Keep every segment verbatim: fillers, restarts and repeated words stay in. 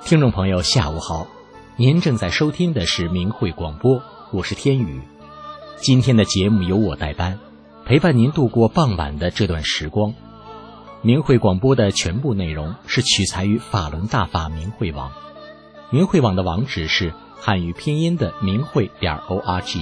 听众朋友下午好，您正在收听的是明慧广播，我是天宇。今天的节目由我代班，陪伴您度过傍晚的这段时光。明慧广播的全部内容是取材于法轮大法明慧网，明慧网的网址是汉语拼音的明慧点 org。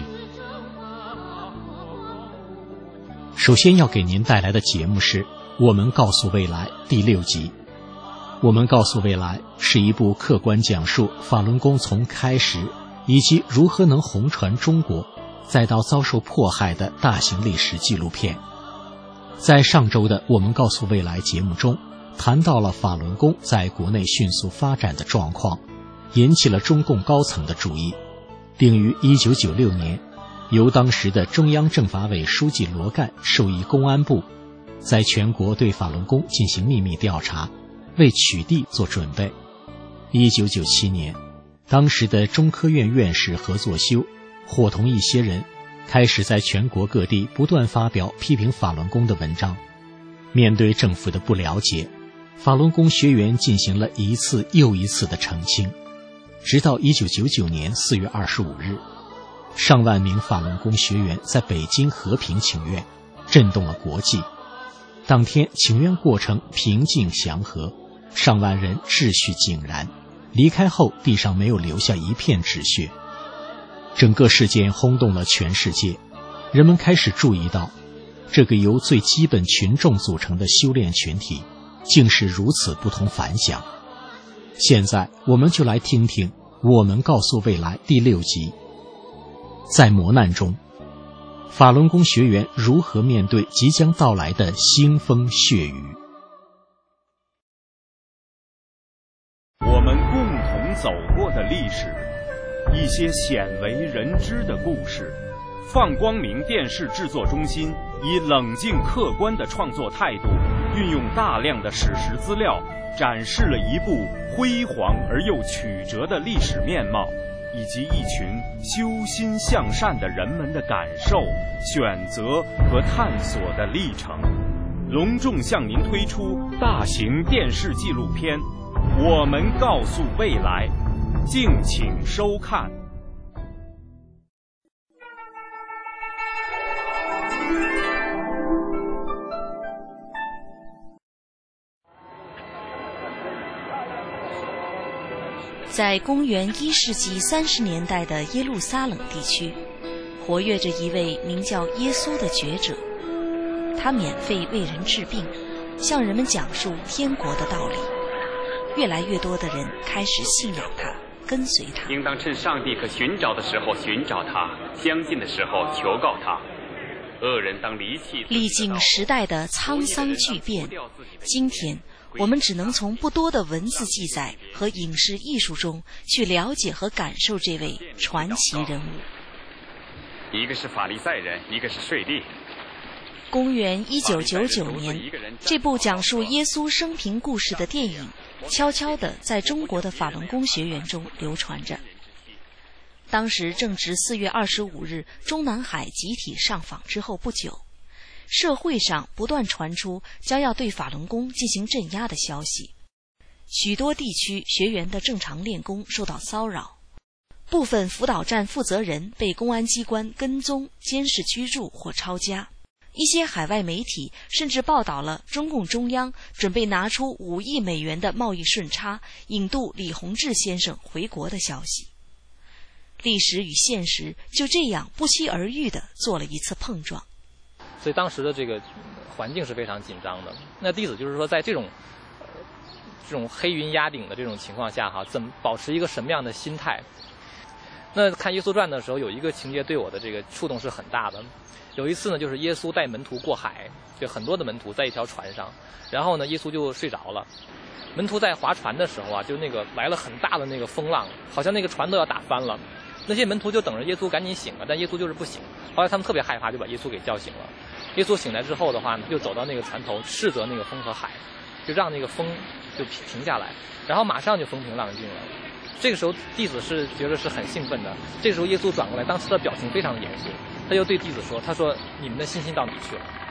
首先要给您带来的节目是我们告诉未来第六集。我们告诉未来是一部客观讲述法轮功从开始以及如何能红传中国再到遭受迫害的大型历史纪录片。在上周的我们告诉未来节目中，谈到了法轮功在国内迅速发展的状况，引起了中共高层的注意，并于一九九六年由当时的中央政法委书记罗干授意公安部在全国对法轮功进行秘密调查，为取缔做准备。一九九七年，当时的中科院院士何作修伙同一些人开始在全国各地不断发表批评法轮功的文章。面对政府的不了解，法轮功学员进行了一次又一次的澄清，直到一九九九年四月二十五日，上万名法轮功学员在北京和平请愿，震动了国际。当天请愿过程平静祥和，上万人秩序井然，离开后地上没有留下一片纸屑。整个事件轰动了全世界，人们开始注意到，这个由最基本群众组成的修炼群体竟是如此不同凡响。现在我们就来听听我们告诉未来第六集。在磨难中，法轮功学员如何面对即将到来的腥风血雨？ 我们共同走过的历史，一些鲜为人知的故事。放光明电视制作中心以冷静客观的创作态度，运用大量的史实资料，展示了一部辉煌而又曲折的历史面貌，以及一群修心向善的人们的感受、选择和探索的历程。隆重向您推出大型电视纪录片《我们告诉未来》，敬请收看。 在公元一世纪三十年代的耶路撒冷地区，活跃着一位名叫耶稣的觉者，他免费为人治病，向人们讲述天国的道理。越来越多的人开始信仰他，跟随他。 应当趁上帝可寻找的时候寻找他，相信的时候求告他。恶人当离弃。 历经时代的沧桑巨变，今天我们只能从不多的文字记载和影视艺术中去了解和感受这位传奇人物。 一个是法利赛人，一个是税吏。 公元一九九九年，这部讲述耶稣生平故事的电影悄悄地在中国的法轮功学员中流传着。当时正值四月二十五日中南海集体上访之后不久，社会上不断传出将要对法轮功进行镇压的消息，许多地区学员的正常练功受到骚扰，部分辅导站负责人被公安机关跟踪、监视居住或抄家。一些海外媒体甚至报道了中共中央准备拿出五亿美元的贸易顺差，引渡李洪志先生回国的消息。历史与现实就这样不期而遇地做了一次碰撞。 所以当时的这个环境是非常紧张的。那弟子就是说，在这种、呃、这种黑云压顶的这种情况下，哈，怎么保持一个什么样的心态？那看《耶稣传》的时候，有一个情节对我的这个触动是很大的。有一次呢，就是耶稣带门徒过海，就很多的门徒在一条船上，然后呢，耶稣就睡着了。门徒在划船的时候啊，就那个来了很大的那个风浪，好像那个船都要打翻了。那些门徒就等着耶稣赶紧醒了，但耶稣就是不醒。后来他们特别害怕，就把耶稣给叫醒了。耶稣醒来之后的话呢，就走到那个船头，斥责那个风和海，就让那个风就停下来，然后马上就风平浪静了。这个时候弟子是觉得是很兴奋的。这个时候耶稣转过来，当时的表情非常严肃，他就对弟子说：“他说你们的信心到哪去了？”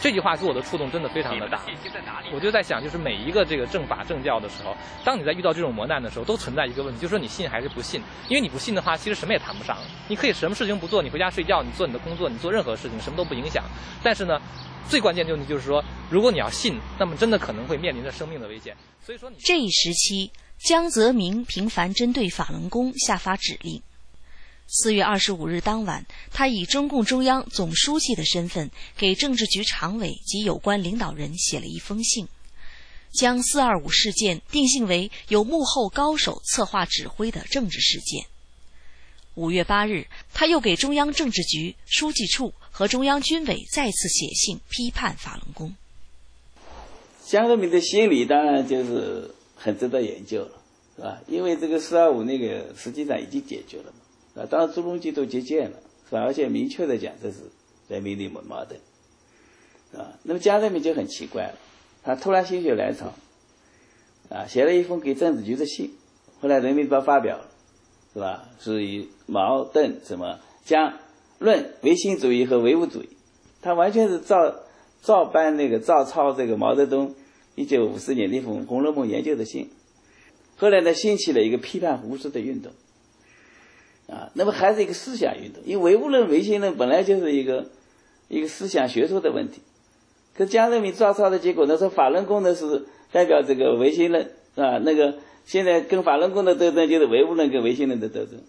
这句话给我的触动真的非常的大。我就在想，就是每一个这个正法正教的时候，当你在遇到这种磨难的时候，都存在一个问题，就是说你信还是不信。因为你不信的话，其实什么也谈不上。你可以什么事情不做，你回家睡觉，你做你的工作，你做任何事情，什么都不影响。但是呢，最关键的问题就是说，如果你要信，那么真的可能会面临着生命的危险。所以说你， 这一时期，江泽民频繁针对法轮功下发指令。四月二十五日当晚，他以中共中央总书记的身份给政治局常委及有关领导人写了一封信，将四二五事件定性为有幕后高手策划指挥的政治事件。五月八日，他又给中央政治局、书记处和中央军委再次写信批判法轮功。 江泽民的心理当然就是很值得研究了，是吧？因为这个四二五那个实际上已经解决了嘛。啊，当然朱镕基都接见了，是吧？而且明确的讲这是人民的矛盾，啊，那么江泽民就很奇怪了，他突然心血来潮，啊，写了一封给政治局的信，后来人民日报发表了，是吧？是以毛邓什么江论唯心主义和唯物主义，他完全是照照搬那个照抄这个毛泽东一九五四年那封《红楼梦》研究的信，后来呢兴起了一个批判胡适的运动。啊，那么还是一个思想运动，因为唯物论、唯心论本来就是一个一个思想学说的问题。可是江泽民照抄的结果呢，说法轮功呢是代表这个唯心论啊，那个现在跟法轮功的斗争就是唯物论跟唯心论的斗争。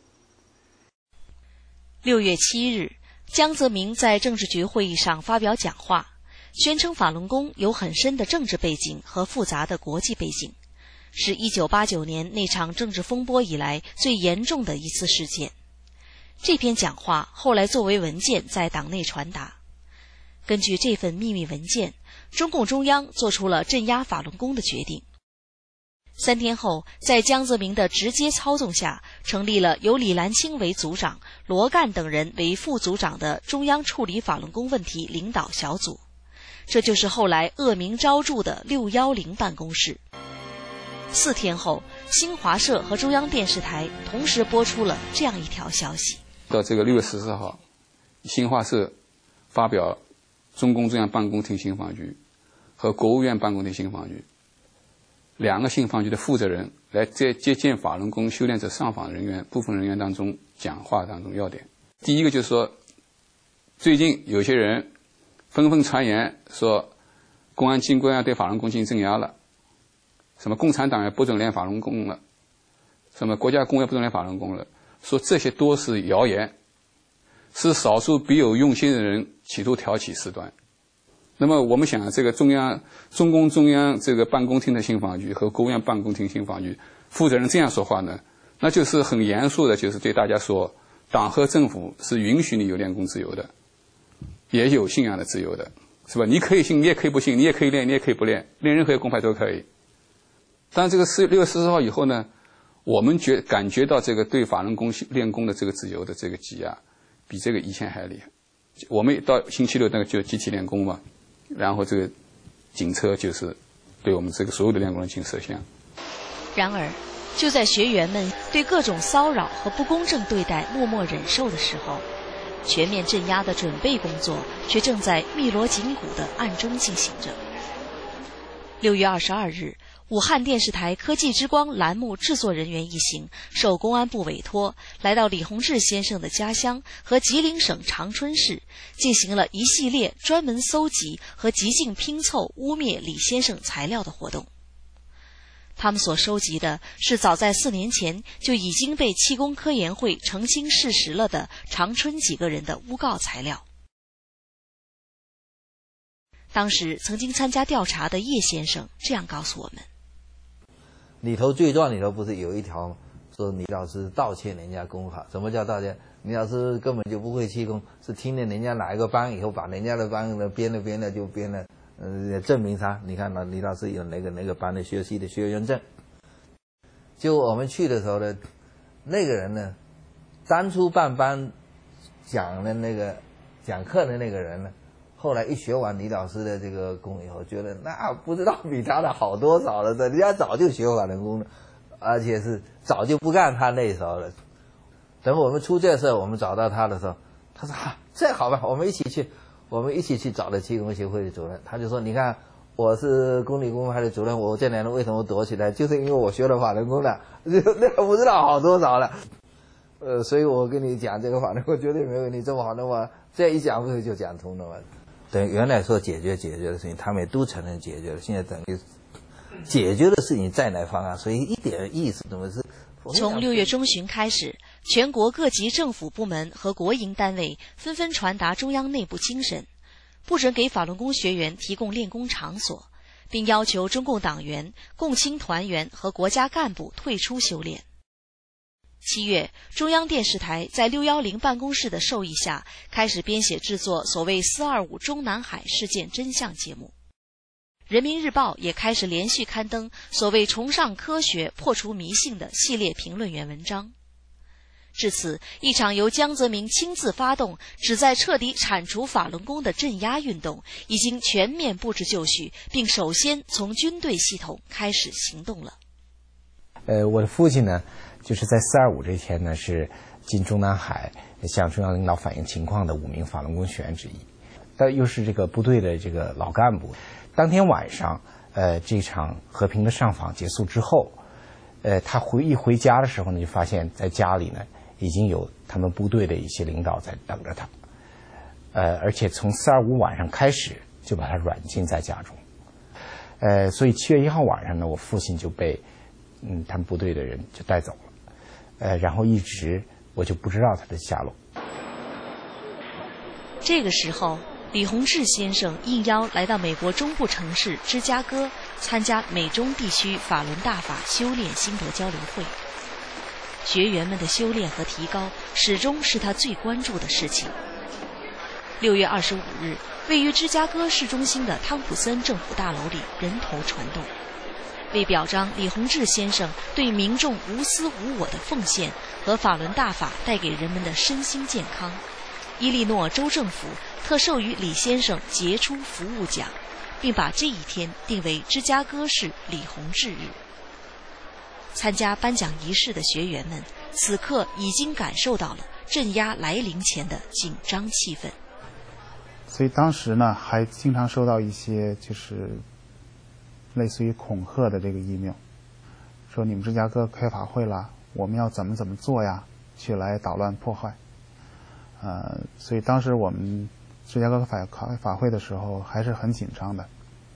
六月七日，江泽民在政治局会议上发表讲话，宣称法轮功有很深的政治背景和复杂的国际背景。是一九八九年那场政治风波以来最严重的一次事件。这篇讲话后来作为文件在党内传达。根据这份秘密文件，中共中央做出了镇压法轮功的决定。三天后，在江泽民的直接操纵下，成立了由李兰清为组长、罗干等人为副组长的中央处理法轮功问题领导小组。这就是后来恶名昭著的六一零办公室。四天后，新华社和中央电视台同时播出了这样一条消息： 到这个六月十四号，新华社发表中共中央办公厅信访局和国务院办公厅信访局两个信访局的负责人来在接见法轮功修炼者上访人员部分人员当中讲话当中要点。第一个就是说，最近有些人纷纷传言说，公安机关要对法轮功进行镇压了。什么共产党也不准练法轮功了，什么国家工业不准练法轮功了，说这些都是谣言，是少数别有用心的人企图挑起事端。那么我们想，这个中央中共中央这个办公厅的信访局和国务院办公厅信访局负责人这样说话呢，那就是很严肃的，就是对大家说，党和政府是允许你有练功自由的，也有信仰的自由的，是吧？你可以信，你也可以不信，你也可以练，你也可以不练，练任何功派都可以。但这个四六月十四号以后呢，我们觉感觉到这个对法轮功练功的这个自由的这个挤压，比这个以前还厉害。我们到星期六那个就集体练功嘛，然后这个警车就是对我们这个所有的练功人进行摄像。 然而，就在学员们对各种骚扰和不公正对待默默忍受的时候，全面镇压的准备工作却正在密锣紧鼓地暗中进行着。六月二十二日，武汉电视台科技之光栏目制作人员一行受公安部委托，来到李洪志先生的家乡和吉林省长春市，进行了一系列专门搜集和极尽拼凑污蔑李先生材料的活动。他们所收集的是早在四年前就已经被气功科研会澄清事实了的长春几个人的诬告材料。当时曾经参加调查的叶先生这样告诉我们： 里头罪状里头不是有一条吗？说李老师盗窃人家功法。什么叫盗窃？李老师根本就不会气功，是听了人家哪一个班以后，把人家的班呢编了编了就编了，呃，证明他。你看呢，李老师有哪个哪个班的学习的学员证。就我们去的时候呢，那个人呢，当初办班讲的那个讲课的那个人呢，后来一学完李老师的这个功以后，觉得那不知道比他的好多少了，人家早就学法轮功了，而且是早就不干他那时候了。等我们出这事，我们找到他的时候，他说啊，这好吧，我们一起去。 我们一起去找了气功协会的主任，他就说：“你看，我是公理公派的主任，我这两人为什么躲起来？就是因为我学了法轮功的，那不知道好多少了。呃，所以我跟你讲这个法轮功绝对没有你这么好的话，这样一讲不是就讲通了吗？等原来说解决解决的事情，他们也都承认解决了，现在等于解决的事情再来方案，所以一点意思怎么是？” 从六月中旬开始，全国各级政府部门和国营单位纷纷传达中央内部精神，不准给法轮功学员提供练功场所，并要求中共党员、共青团员和国家干部退出修炼。七月，中央电视台在六一零办公室的授意下，开始编写制作所谓“四二五”中南海事件真相节目。人民日报也开始连续刊登所谓崇尚科学、破除迷信的系列评论员文章。至此，一场由江泽民亲自发动、旨在彻底铲除法轮功的镇压运动，已经全面布置就绪，并首先从军队系统开始行动了。 呃，我的父亲呢，就是在四二五这天呢，是进中南海向中央领导反映情况的五名法轮功学员之一，但又是这个部队的这个老干部。当天晚上，呃，这场和平的上访结束之后，呃，他回一回家的时候呢，就发现在家里呢已经有他们部队的一些领导在等着他，呃，而且从四二五晚上开始就把他软禁在家中，呃，所以七月一号晚上呢，我父亲就被嗯他们部队的人就带走了，呃，然后一直我就不知道他的下落。 这个时候，李洪志先生应邀来到美国中部城市芝加哥参加美中地区法轮大法修炼心得交流会。学员们的修炼和提高始终是他最关注的事情。六月二十五日，位于芝加哥市中心的汤普森政府大楼里人头攒动，为表彰李洪志先生对民众无私无我的奉献和法轮大法带给人们的身心健康，伊利诺州政府特授予李先生杰出服务奖，并把这一天定为芝加哥市李洪志日。参加颁奖仪式的学员们此刻已经感受到了镇压来临前的紧张气氛， 所以当时呢还经常收到一些就是类似于恐吓的这个 email， 说你们芝加哥开法会了，我们要怎么怎么做呀，去来捣乱破坏。呃，所以当时我们芝加哥法法法会的时候还是很紧张的。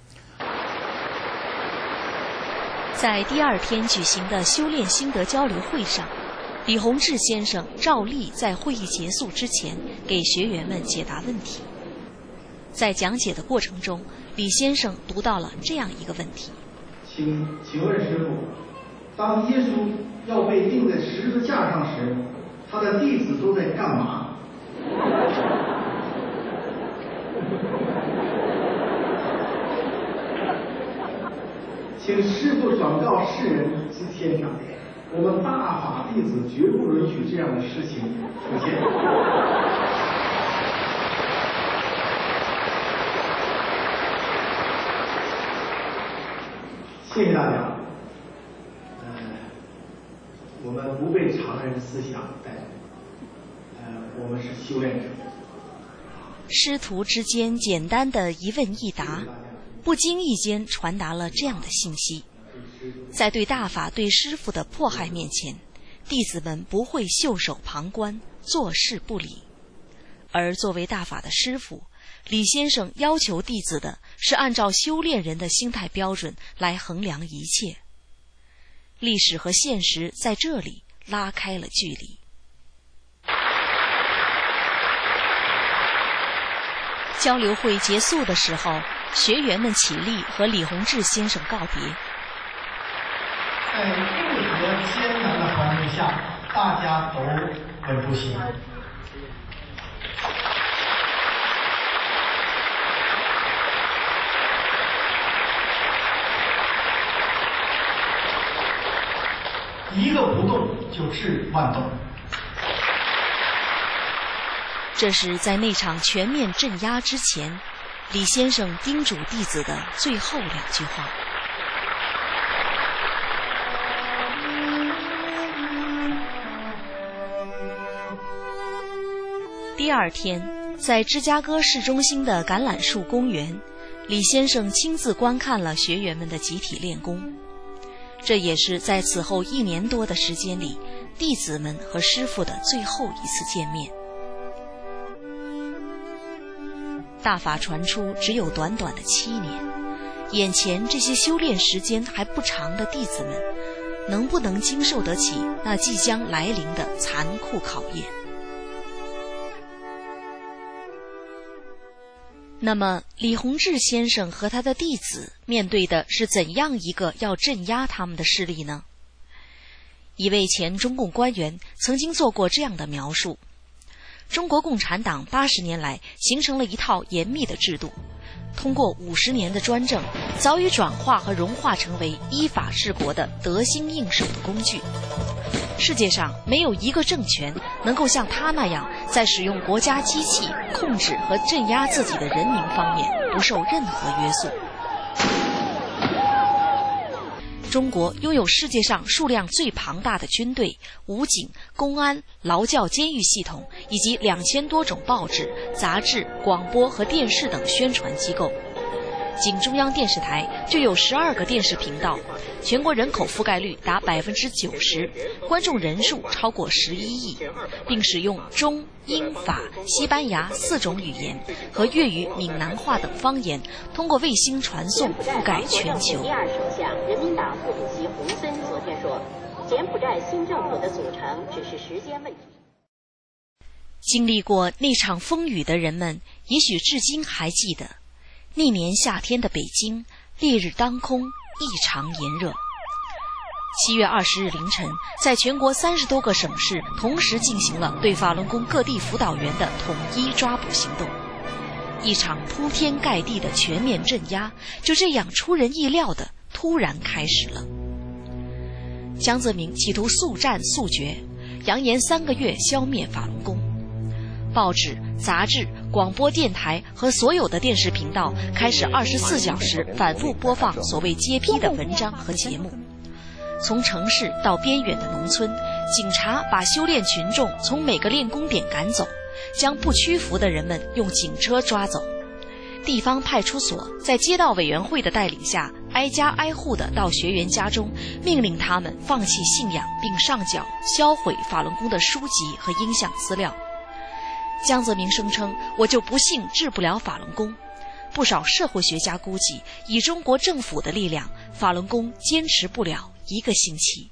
在第二天举行的修炼心得交流会上，李洪志先生照例在会议结束之前给学员们解答问题。在讲解的过程中，李先生读到了这样一个问题： 请请问师父，当耶稣要被钉在十字架上时，他的弟子都在干嘛？请师父转告世人及天上，我们大法弟子绝不允许这样的事情出现。谢谢大家。呃，我们不被常人思想带动，呃，我们是修炼者。 师徒之间简单的一问一答，不经意间传达了这样的信息：在对大法对师父的迫害面前，弟子们不会袖手旁观、坐视不理。而作为大法的师父，李先生要求弟子的是按照修炼人的心态标准来衡量一切。历史和现实在这里拉开了距离。交流会结束的时候，学员们起立和李洪志先生告别。 在任何艰难的环境下，大家都稳住心。一个不动就治万动。 这是在那场全面镇压之前，李先生叮嘱弟子的最后两句话。第二天， 在芝加哥市中心的橄榄树公园，李先生亲自观看了学员们的集体练功。这也是在此后一年多的时间里，弟子们和师父的最后一次见面。大法传出只有短短的七年，眼前这些修炼时间还不长的弟子们，能不能经受得起那即将来临的残酷考验？那么李洪志先生和他的弟子面对的是怎样一个要镇压他们的势力呢？一位前中共官员曾经做过这样的描述：中国共产党八十年来形成了一套严密的制度，通过五十年的专政，早已转化和融化成为依法治国的得心应手的工具。世界上没有一个政权能够像他那样，在使用国家机器控制和镇压自己的人民方面不受任何约束。中国拥有世界上数量最庞大的军队、武警、公安、劳教监狱系统，以及两千多种报纸、杂志、广播和电视等宣传机构。仅中央电视台就有十二个电视频道，全国人口覆盖率达百分之九十，观众人数超过十一亿，并使用中、英、法、西班牙四种语言和粤语、闽南话等方言，通过卫星传送覆盖全球。 第二首相、人民党副主席洪森昨天说，柬埔寨新政府的组成只是时间问题。 经历过那场风雨的人们，也许至今还记得。那年夏天的北京，烈日当空，异常炎热。七月二十日凌晨，在全国三十多个省市同时进行了对法轮功各地辅导员的统一抓捕行动。一场铺天盖地的全面镇压，就这样出人意料的突然开始了。江泽民企图速战速决，扬言三个月消灭法轮功。报纸、杂志、广播电台和所有的电视频道开始二十四小时反复播放所谓揭批的文章和节目。从城市到边远的农村，警察把修炼群众从每个练功点赶走，将不屈服的人们用警车抓走。地方派出所在街道委员会的带领下，挨家挨户地到学员家中，命令他们放弃信仰，并上缴销毁法轮功的书籍和音像资料。江泽民声称，我就不信治不了法轮功。不少社会学家估计，以中国政府的力量，法轮功坚持不了一个星期。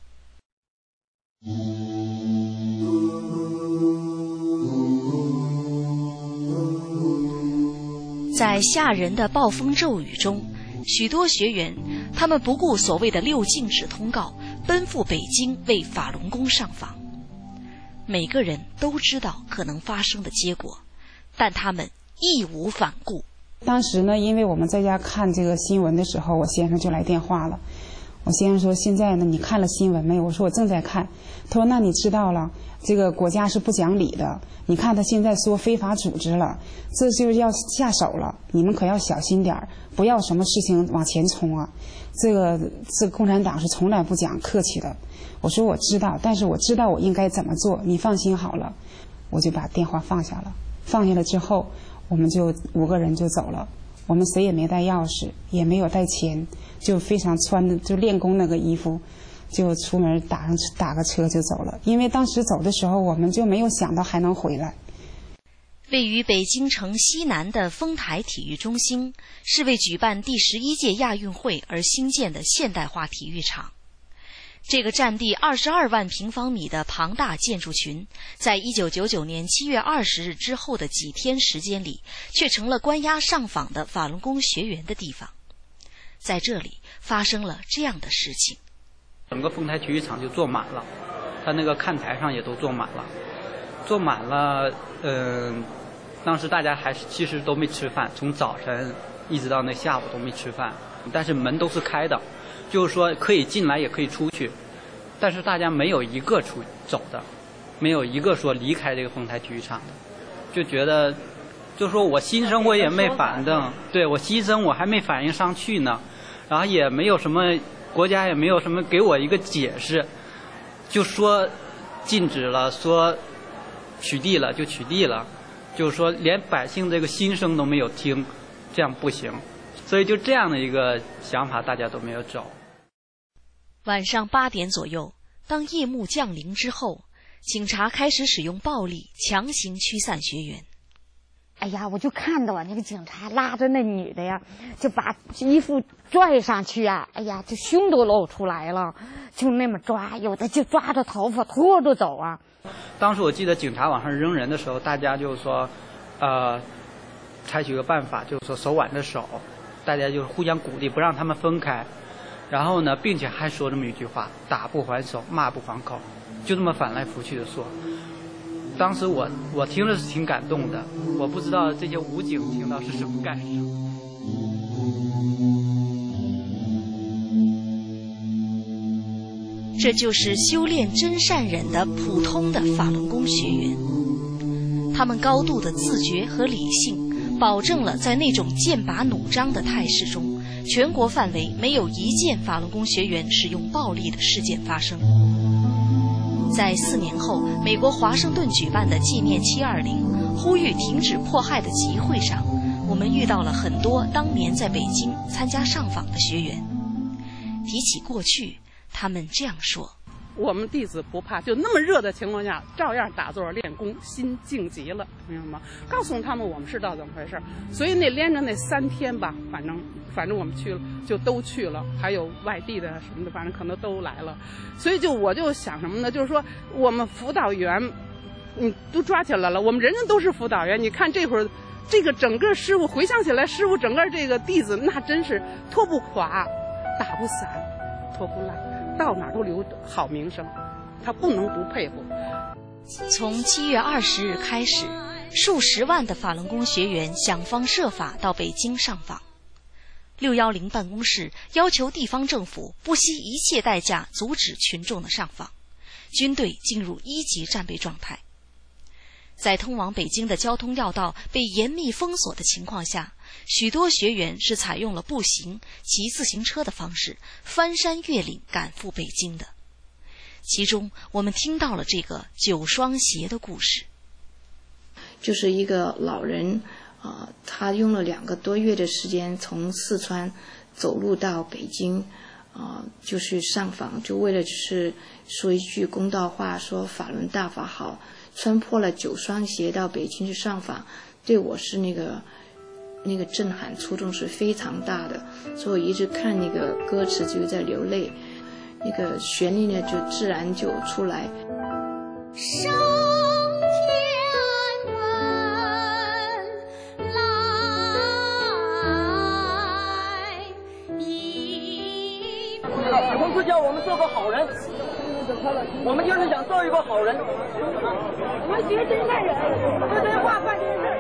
在吓人的暴风骤雨中，许多学员他们不顾所谓的六禁止通告，奔赴北京为法轮功上访。每个人都知道可能发生的结果，但他们义无反顾。 当时呢，因为我们在家看这个新闻的时候，我先生就来电话了。我先生说：“现在呢，你看了新闻没有？”我说：“我正在看。”他说：“那你知道了，这个国家是不讲理的。你看他现在说非法组织了，这就是要下手了。你们可要小心点儿，不要什么事情往前冲啊！这个这个共产党是从来不讲客气的。”我说：“我知道，但是我知道我应该怎么做，你放心好了。”我就把电话放下了。放下了之后，我们就五个人就走了。我们谁也没带钥匙，也没有带钱，就非常穿的就练功那个衣服，就出门打上打个车就走了。因为当时走的时候，我们就没有想到还能回来。 位于北京城西南的丰台体育中心，是为举办第十一届亚运会而兴建的现代化体育场。这个占地二十二万平方米的庞大建筑群，在一九九九年七月二十日之后的几天时间里，却成了关押上访的法轮功学员的地方。在这里发生了这样的事情： 整个丰台体育场就坐满了，他那个看台上也都坐满了，坐满了。嗯、呃，当时大家还是其实都没吃饭，从早晨一直到那下午都没吃饭，但是门都是开的。就是说可以进来也可以出去，但是大家没有一个出走的，没有一个说离开这个丰台体育场的，就觉得就说我心生我也没反正，对我牺牲我还没反应上去呢，然后也没有什么国家也没有什么给我一个解释，就说禁止了，说取缔了就取缔了， 就是说连百姓这个心声都没有听，这样不行。所以就这样的一个想法，大家都没有走。 晚上八点左右，当夜幕降临之后，警察开始使用暴力强行驱散学员。 哎呀，我就看到啊，那个警察拉着那女的呀，就把衣服拽上去啊，哎呀，这胸都露出来了，就那么抓，有的就抓着头发拖着走啊。 当时我记得警察往上扔人的时候，大家就说，呃，采取个办法，就是说手挽着手，大家就是互相鼓励，不让他们分开。然后呢，并且还说这么一句话：打不还手，骂不还口，就这么反来覆去的说。当时我我听着是挺感动的，我不知道这些武警听到是什么感受。 这就是修炼真善忍的普通的法轮功学员，他们高度的自觉和理性，保证了在那种剑拔弩张的态势中，全国范围没有一件法轮功学员使用暴力的事件发生。在四年后，美国华盛顿举办的纪念七二零呼吁停止迫害的集会上，我们遇到了很多当年在北京参加上访的学员。提起过去，他们这样说： 我们弟子不怕，就那么热的情况下，照样打坐练功，心静极了，明白吗？告诉他们我们是道怎么回事。所以那连着那三天吧，反正反正我们去了，就都去了，还有外地的什么的，反正可能都来了。所以就我就想什么呢？就是说我们辅导员，嗯，都抓起来了，我们人人都是辅导员。你看这会儿，这个整个师傅回想起来，师傅整个这个弟子那真是拖不垮，打不散，拖不烂。到哪儿都留好名声，他不能不佩服。 从七月二十日开始，数十万的法轮功学员想方设法到北京上访。六一零办公室要求地方政府不惜一切代价阻止群众的上访，军队进入一级战备状态。在通往北京的交通要道被严密封锁的情况下，许多学员是采用了步行、骑自行车的方式翻山越岭赶赴北京的。其中我们听到了这个九双鞋的故事。 就是一个老人啊、呃，他用了两个多月的时间从四川走路到北京啊、呃，就是上访，就为了就是说一句公道话，说法轮大法好，穿破了九双鞋到北京去上访，对我是那个那个震撼触动是非常大的，所以我一直看那个歌词就在流泪，那个旋律呢就自然就出来。 升天门来一孔子叫我们做个好人，我们就是想做一个好人。我们学真善忍，说真话办真事。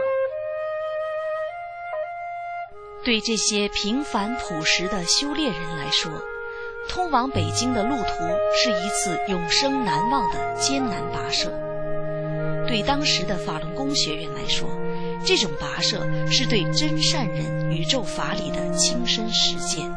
对这些平凡朴实的修炼人来说，通往北京的路途是一次永生难忘的艰难跋涉。对当时的法轮功学员来说，这种跋涉是对真善忍宇宙法理的亲身实践。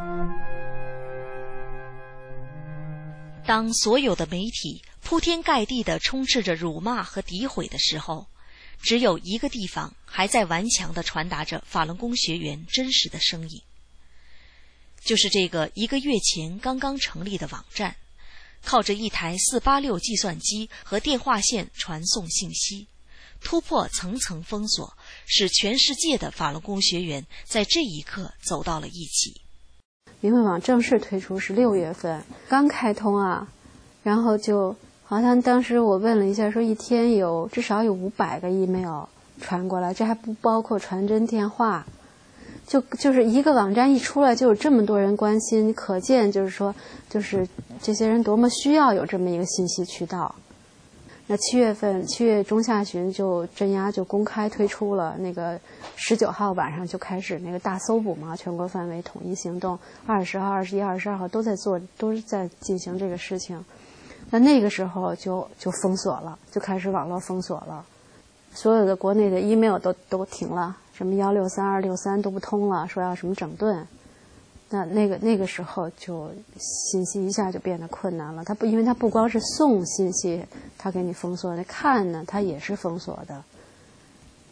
当所有的媒体铺天盖地地充斥着辱骂和诋毁的时候，只有一个地方还在顽强地传达着法轮功学员真实的声音，就是这个一个月前刚刚成立的网站，靠着一台四八六计算机和电话线传送信息，突破层层封锁，使全世界的法轮功学员在这一刻走到了一起。 明慧网正式推出是六月份，刚开通啊，然后就好像当时我问了一下，说一天有至少有五百个 email 传过来，这还不包括传真电话。就就是一个网站一出来就有这么多人关心，可见就是说，就是这些人多么需要有这么一个信息渠道。那七月份七月中下旬就镇压就公开推出了，那个十九号晚上就开始那个大搜捕嘛，全国范围统一行动，二十号、二十一、二十二号都在做，都是在进行这个事情。那那个时候就就封锁了，就开始网络封锁了，所有的国内的 email 都都停了，什么幺六三二六三都不通了，说要什么整顿。那那个那个时候就信息一下就变得困难了，它不因为它不光是送信息，它给你封锁，那看呢它也是封锁的。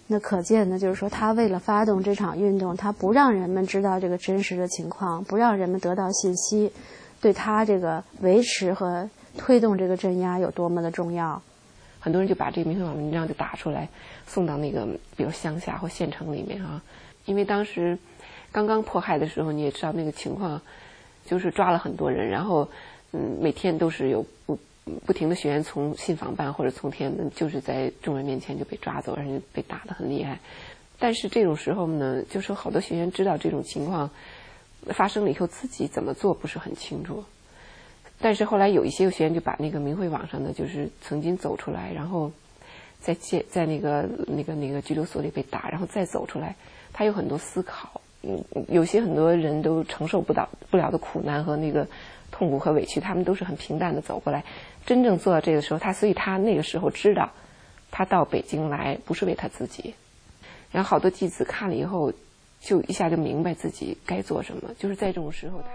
那可见呢，就是说他为了发动这场运动，他不让人们知道这个真实的情况，不让人们得到信息，对他这个维持和推动这个镇压有多么的重要。 很多人就把这个民粹网文章就打出来，送到那个比如乡下或县城里面啊。因为当时刚刚迫害的时候，你也知道那个情况，就是抓了很多人，然后嗯，每天都是有不不停的学员从信访办或者从天门，就是在众人面前就被抓走，而且被打得很厉害。但是这种时候呢，就是好多学员知道这种情况发生了以后，自己怎么做不是很清楚。但是后来有一些学员就把那个明慧网上的就是曾经走出来，然后在在在那个那个那个拘留所里被打，然后再走出来，他有很多思考。嗯，有些很多人都承受不到不了的苦难和那个痛苦和委屈，他们都是很平淡的走过来。真正做到这个时候，他所以他那个时候知道，他到北京来不是为他自己。然后好多弟子看了以后，就一下就明白自己该做什么，就是在这种时候他。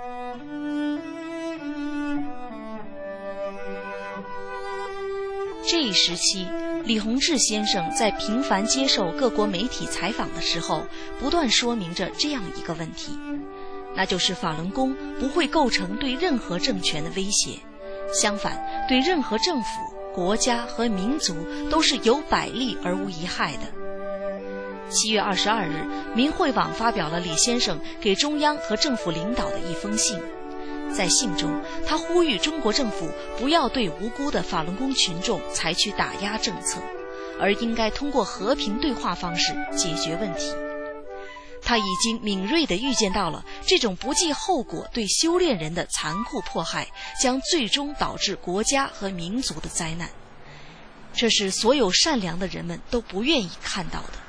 这一时期，李洪志先生在频繁接受各国媒体采访的时候，不断说明着这样一个问题，那就是法轮功不会构成对任何政权的威胁，相反，对任何政府、国家和民族都是有百利而无一害的。七月二十二日，明慧网发表了李先生给中央和政府领导的一封信。在信中，他呼吁中国政府不要对无辜的法轮功群众采取打压政策，而应该通过和平对话方式解决问题。他已经敏锐地预见到了这种不计后果对修炼人的残酷迫害将最终导致国家和民族的灾难，这是所有善良的人们都不愿意看到的。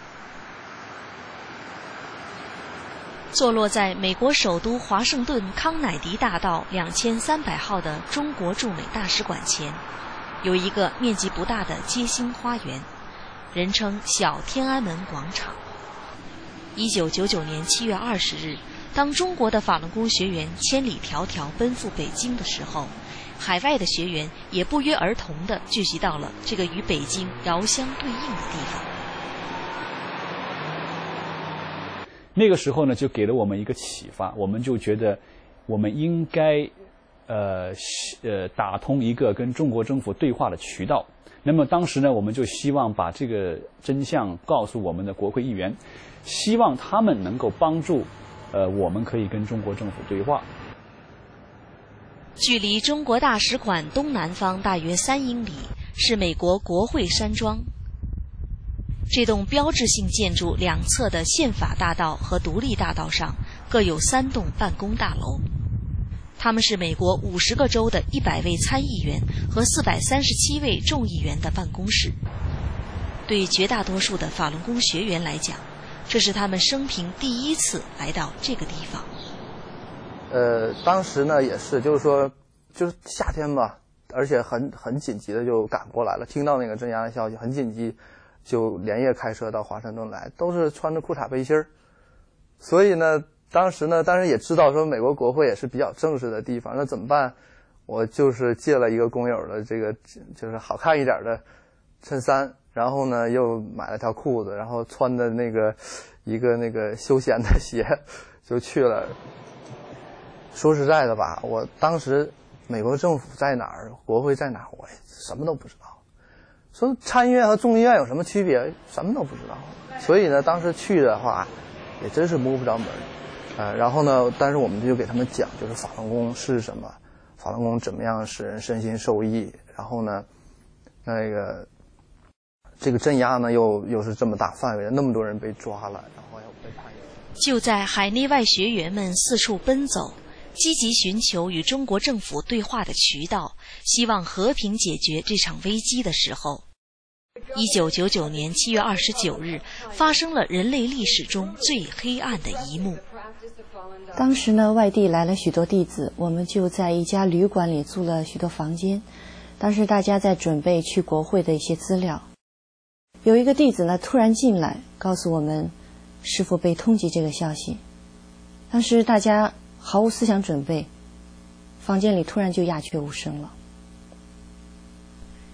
坐落在美国首都华盛顿康乃迪大道两千三百号的中国驻美大使馆前，有一个面积不大的街心花园，人称小天安门广场。一九九九年七月二十日，当中国的法轮功学员千里迢迢奔赴北京的时候，海外的学员也不约而同地聚集到了这个与北京遥相对应的地方。 那个时候呢，就给了我们一个启发，我们就觉得我们应该呃呃打通一个跟中国政府对话的渠道。那么当时呢，我们就希望把这个真相告诉我们的国会议员，希望他们能够帮助呃我们可以跟中国政府对话。 距离中国大使馆东南方大约三英里是美国国会山庄。这栋标志性建筑两侧的宪法大道和独立大道上各有三栋办公大楼，他们是美国五十个州的一百位参议员和四百三十七位众议员的办公室。对绝大多数的法轮功学员来讲，这是他们生平第一次来到这个地方。 呃，当时呢也是，就是说，就是夏天吧，而且很很紧急的就赶过来了，听到那个镇压的消息，很紧急。就连夜开车到华盛顿来，都是穿着裤衩背心儿。所以呢，当时呢，但是也知道说美国国会也是比较正式的地方，那怎么办？我就是借了一个工友的这个就是好看一点的衬衫，然后呢又买了条裤子，然后穿的那个一个那个休闲的鞋就去了。说实在的吧，我当时美国政府在哪儿，国会在哪儿，我什么都不知道。说参议院和众议院有什么区别？什么都不知道。所以呢，当时去的话，也真是摸不着门。呃，然后呢，但是我们就给他们讲，就是法轮功是什么，法轮功怎么样使人身心受益。然后呢，那个这个镇压呢，又又是这么大范围的，那么多人被抓了，然后又被判刑。 就在海内外学员们四处奔走，积极寻求与中国政府对话的渠道，希望和平解决这场危机的时候，一九九九年七月二十九日，发生了人类历史中最黑暗的一幕。 当时呢，外地来了许多弟子，我们就在一家旅馆里租了许多房间。当时大家在准备去国会的一些资料，有一个弟子呢突然进来，告诉我们师父被通缉这个消息。当时大家毫无思想准备，房间里突然就鸦雀无声了。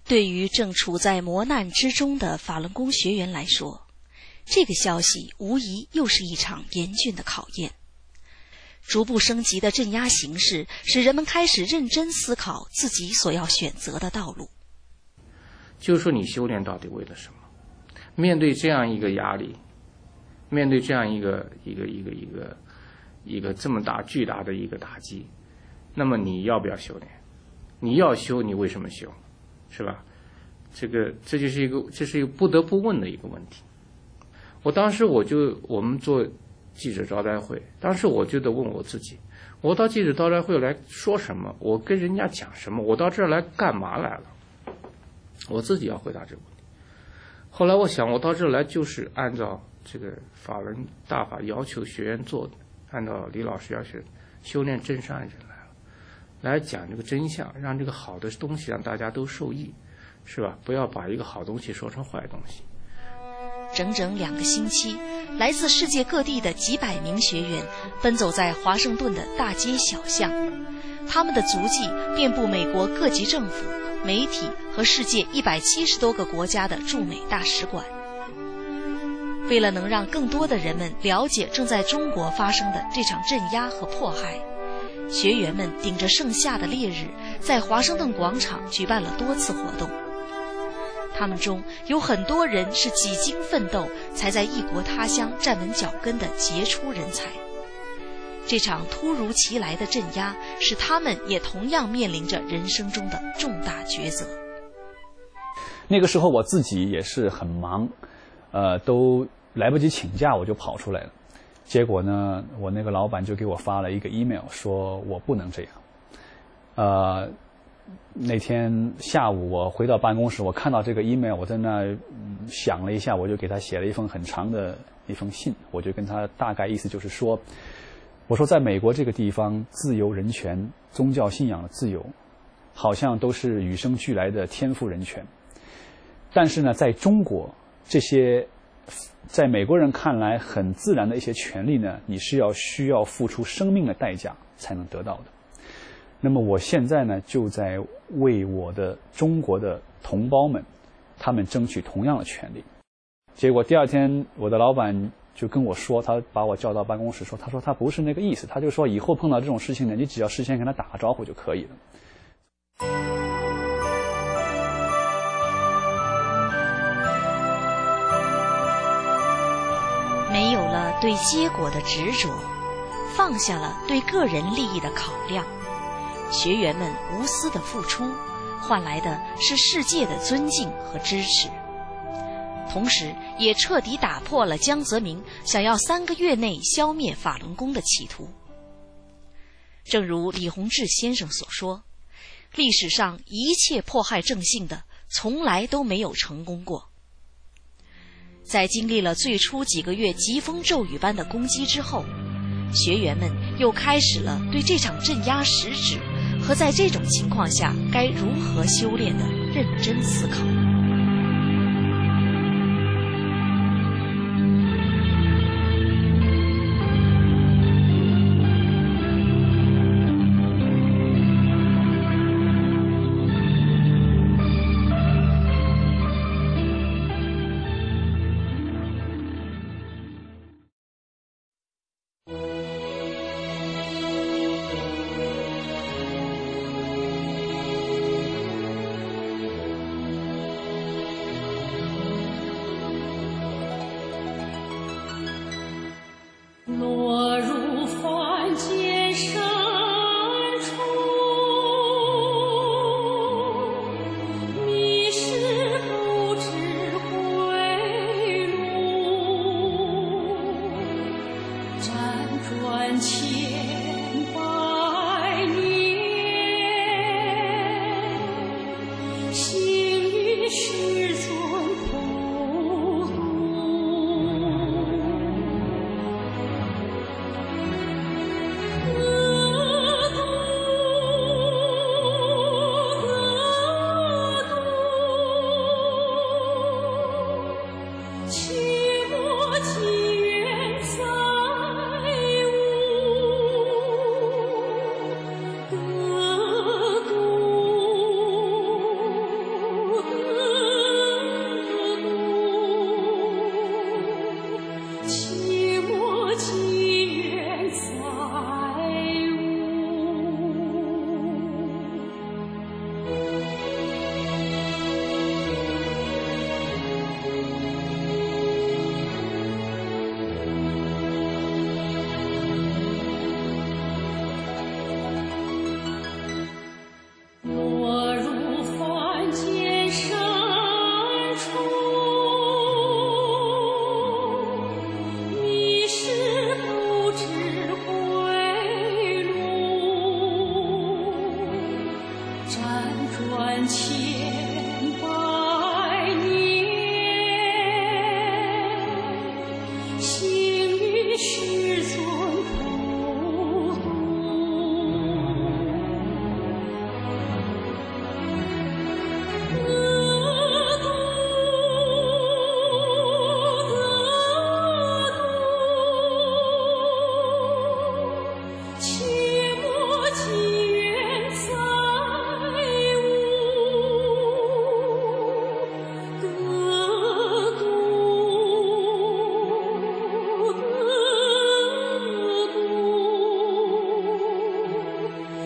对于正处在磨难之中的法轮功学员来说，这个消息无疑又是一场严峻的考验。逐步升级的镇压形势，使人们开始认真思考自己所要选择的道路。 就是说，你修炼到底为了什么？面对这样一个压力，面对这样一个一个一个一个一个这么大巨大的一个打击，那么你要不要修炼？你要修，你为什么修？是吧？这个这就是一个这是一个不得不问的一个问题。我当时我就我们做记者招待会，当时我就得问我自己，我到记者招待会来说什么？我跟人家讲什么？我到这儿来干嘛来了？我自己要回答这个问题。后来我想，我到这儿来就是按照这个法轮大法要求学员做的，按照李老师要求修炼真善人来了，来讲这个真相，让这个好的东西让大家都受益，是吧？不要把一个好东西说成坏东西。 整整两个星期，来自世界各地的几百名学员奔走在华盛顿的大街小巷，他们的足迹遍布美国各级政府、媒体和世界一百七十多个国家的驻美大使馆。为了能让更多的人们了解正在中国发生的这场镇压和迫害，学员们顶着盛夏的烈日，在华盛顿广场举办了多次活动。他们中有很多人是几经奋斗才在异国他乡站稳脚跟的杰出人才。这场突如其来的镇压使他们也同样面临着人生中的重大抉择。 那个时候我自己也是很忙，呃，都来不及请假，我就跑出来了。结果呢，我那个老板就给我发了一个 email， 说我不能这样。呃，那天下午我回到办公室，我看到这个 email， 我在那、嗯、想了一下，我就给他写了一封很长的一封信，我就跟他大概意思就是说，我说在美国这个地方，自由、人权、宗教信仰的自由，好像都是与生俱来的天赋人权。但是呢，在中国，这些在美国人看来很自然的一些权利呢，你是要需要付出生命的代价才能得到的。那么我现在呢，就在为我的中国的同胞们，他们争取同样的权利。结果第二天，我的老板就跟我说，他把我叫到办公室说，他说他不是那个意思，他就说以后碰到这种事情呢，你只要事先跟他打个招呼就可以了。 没有了对结果的执着，放下了对个人利益的考量，学员们无私的付出，换来的是世界的尊敬和支持，同时也彻底打破了江泽民想要三个月内消灭法轮功的企图。正如李洪志先生所说，历史上一切迫害正信的从来都没有成功过。在经历了最初几个月疾风骤雨般的攻击之后，学员们又开始了对这场镇压实质和在这种情况下该如何修炼的认真思考。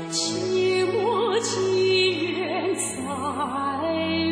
期末祈愿在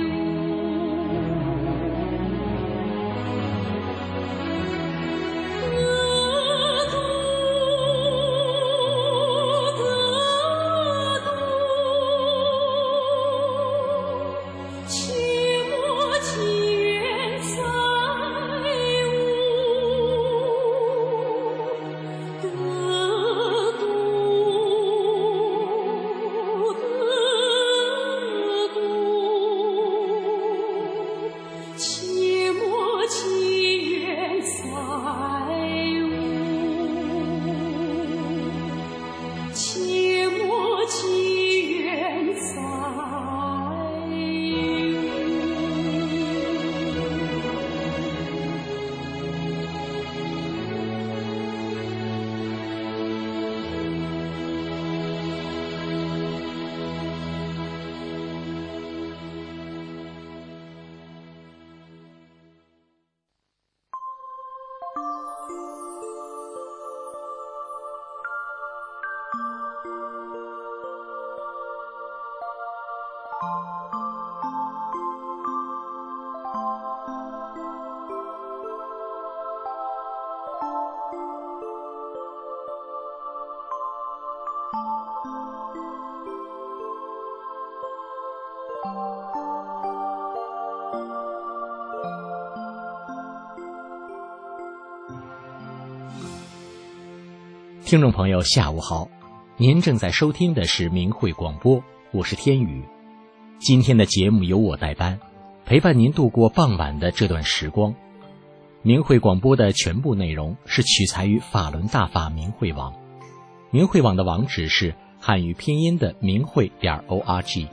听众朋友下午好，您正在收听的是明慧广播，我是天宇。今天的节目由我代班，陪伴您度过傍晚的这段时光。明慧广播的全部内容是取材于法轮大法明慧网，明慧网的网址是汉语拼音的明慧点 org。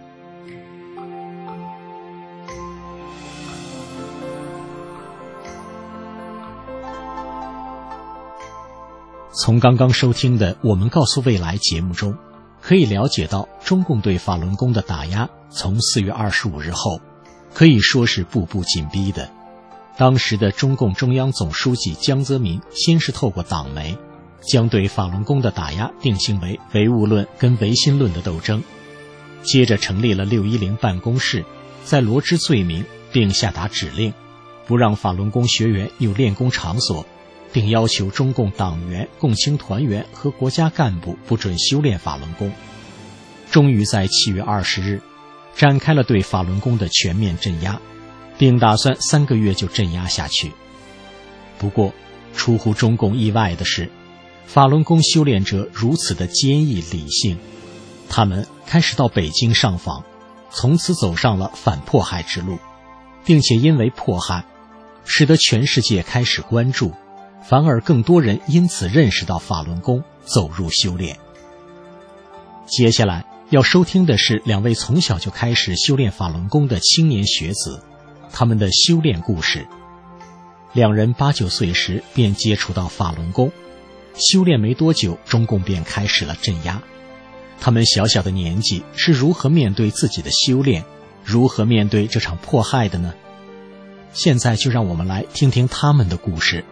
从刚刚收听的《我们告诉未来》节目中，可以了解到中共对法轮功的打压从四月二十五日后可以说是步步紧逼的。当时的中共中央总书记江泽民先是透过党媒将对法轮功的打压定性为唯物论跟唯心论的斗争，接着成立了六一零办公室，在罗织罪名并下达指令，不让法轮功学员有练功场所，并要求中共党员、共青团员和国家干部不准修炼法轮功。终于在七月二十日展开了对法轮功的全面镇压，并打算三个月就镇压下去。不过出乎中共意外的是，法轮功修炼者如此的坚毅理性，他们开始到北京上访，从此走上了反迫害之路，并且因为迫害使得全世界开始关注，反而更多人因此认识到法轮功，走入修炼。接下来要收听的是两位从小就开始修炼法轮功的青年学子，他们的修炼故事。两人八九岁时便接触到法轮功，修炼没多久，中共便开始了镇压。他们小小的年纪是如何面对自己的修炼，如何面对这场迫害的呢？现在就让我们来听听他们的故事。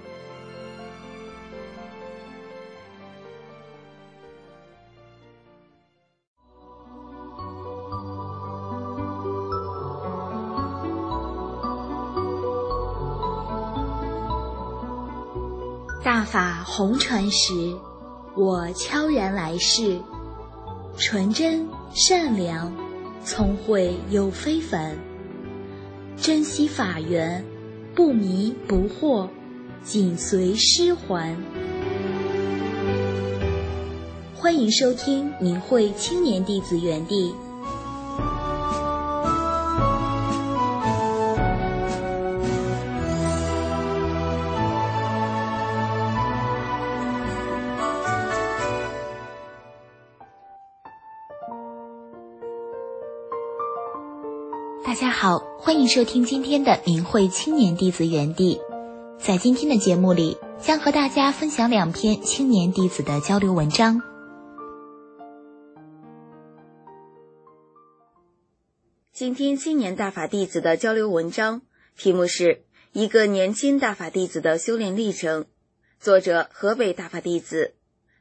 大法红传时，我悄然来世，纯真善良，聪慧又非凡，珍惜法缘，不迷不惑，紧随师还。欢迎收听明慧青年弟子园地。大家好，欢迎收听今天的明慧青年弟子园地。在今天的节目里，将和大家分享两篇青年弟子的交流文章。 今天青年大法弟子的交流文章题目是一个年轻大法弟子的修炼历程，作者河北大法弟子，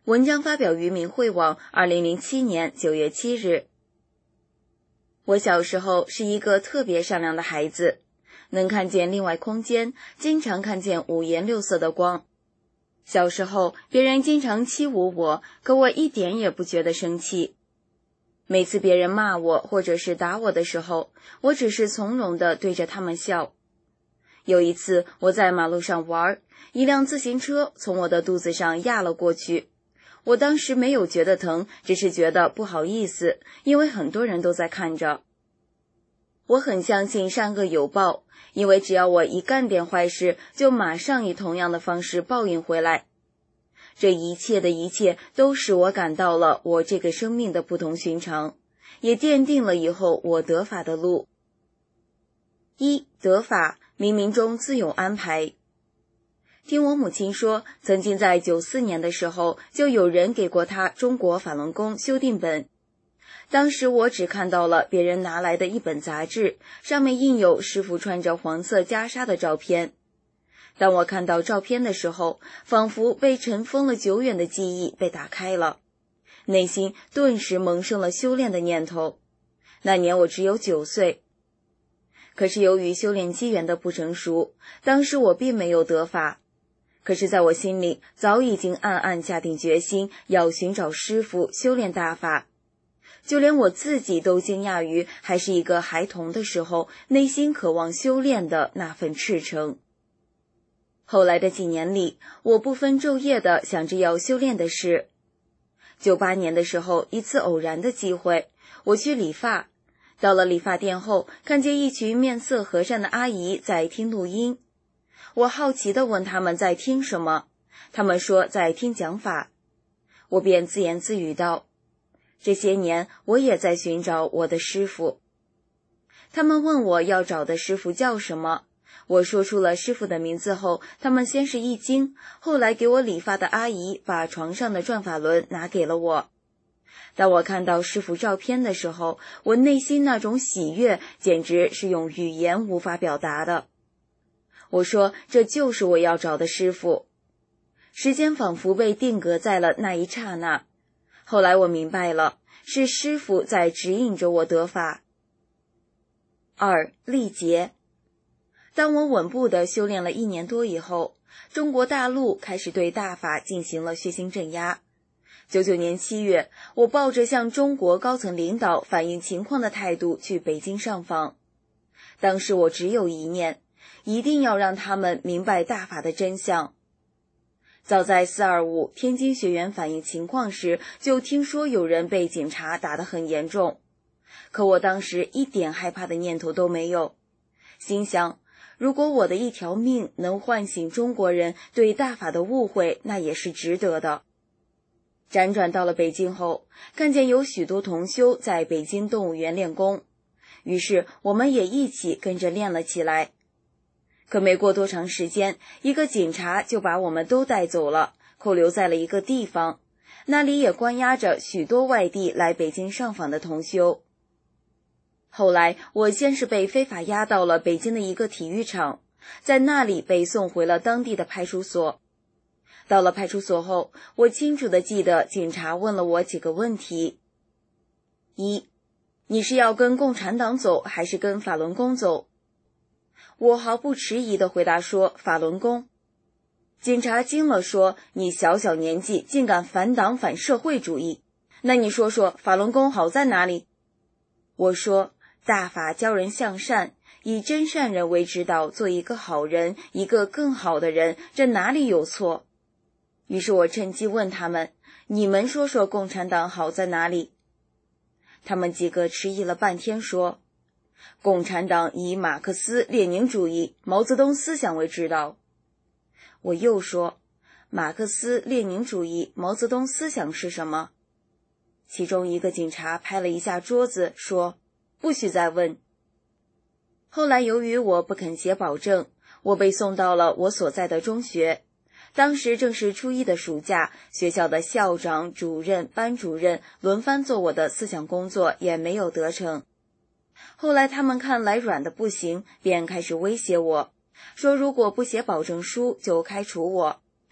文章发表于明慧网，二零零七年九月七日。我小时候是一个特别善良的孩子，能看见另外空间，经常看见五颜六色的光。小时候别人经常欺侮我，可我一点也不觉得生气。每次别人骂我或者是打我的时候，我只是从容地对着他们笑。有一次我在马路上玩，一辆自行车从我的肚子上压了过去。我当时没有觉得疼，只是觉得不好意思，因为很多人都在看着。我很相信善恶有报，因为只要我一干点坏事，就马上以同样的方式报应回来。这一切的一切都使我感到了我这个生命的不同寻常，也奠定了以后我得法的路。一、得法，冥冥中自有安排。听我母亲说，曾经在九四年的时候，就有人给过她中国法轮功修订本。当时我只看到了别人拿来的一本杂志，上面印有师父穿着黄色袈裟的照片。当我看到照片的时候，仿佛被尘封了久远的记忆被打开了，内心顿时萌生了修炼的念头。那年我只有九岁。可是由于修炼机缘的不成熟，当时我并没有得法。可是在我心里早已经暗暗下定决心要寻找师父修炼大法，就连我自己都惊讶于还是一个孩童的时候，内心渴望修炼的那份赤诚。后来的几年里，我不分昼夜地想着要修炼的事。九八年的时候，一次偶然的机会，我去理发，到了理发店后，看见一群面色和善的阿姨在听录音。我好奇地问他们在听什么，他们说在听讲法。我便自言自语道，这些年我也在寻找我的师父。他们问我要找的师父叫什么，我说出了师父的名字后，他们先是一惊，后来给我理发的阿姨把床上的转法轮拿给了我。当我看到师父照片的时候，我内心那种喜悦简直是用语言无法表达的。我说这就是我要找的师父。时间仿佛被定格在了那一刹那。后来我明白了，是师父在指引着我得法。二、历劫。当我稳步地修炼了一年多以后，中国大陆开始对大法进行了血腥镇压。九九年七月，我抱着向中国高层领导反映情况的态度去北京上访。当时我只有一念，一定要让他们明白大法的真相。早在四二五天津学员反映情况时，就听说有人被警察打得很严重，可我当时一点害怕的念头都没有，心想如果我的一条命能唤醒中国人对大法的误会，那也是值得的。辗转到了北京后，看见有许多同修在北京动物园练功，于是我们也一起跟着练了起来。可没过多长时间，一个警察就把我们都带走了，扣留在了一个地方，那里也关押着许多外地来北京上访的同修。后来我先是被非法押到了北京的一个体育场，在那里被送回了当地的派出所。到了派出所后，我清楚地记得警察问了我几个问题。一，你是要跟共产党走还是跟法轮功走？我毫不迟疑地回答说法轮功。警察惊了，说你小小年纪竟敢反党反社会主义，那你说说法轮功好在哪里？我说大法教人向善，以真善人为指导，做一个好人，一个更好的人，这哪里有错？于是我趁机问他们，你们说说共产党好在哪里？他们几个迟疑了半天说，共产党以马克思列宁主义、毛泽东思想为指导。我又说，马克思列宁主义、毛泽东思想是什么？其中一个警察拍了一下桌子说，不许再问。后来由于我不肯写保证，我被送到了我所在的中学。当时正是初一的暑假，学校的校长、主任、班主任轮番做我的思想工作，也没有得逞。后来他们看来软的不行，便开始威胁我，说如果不写保证书就开除我，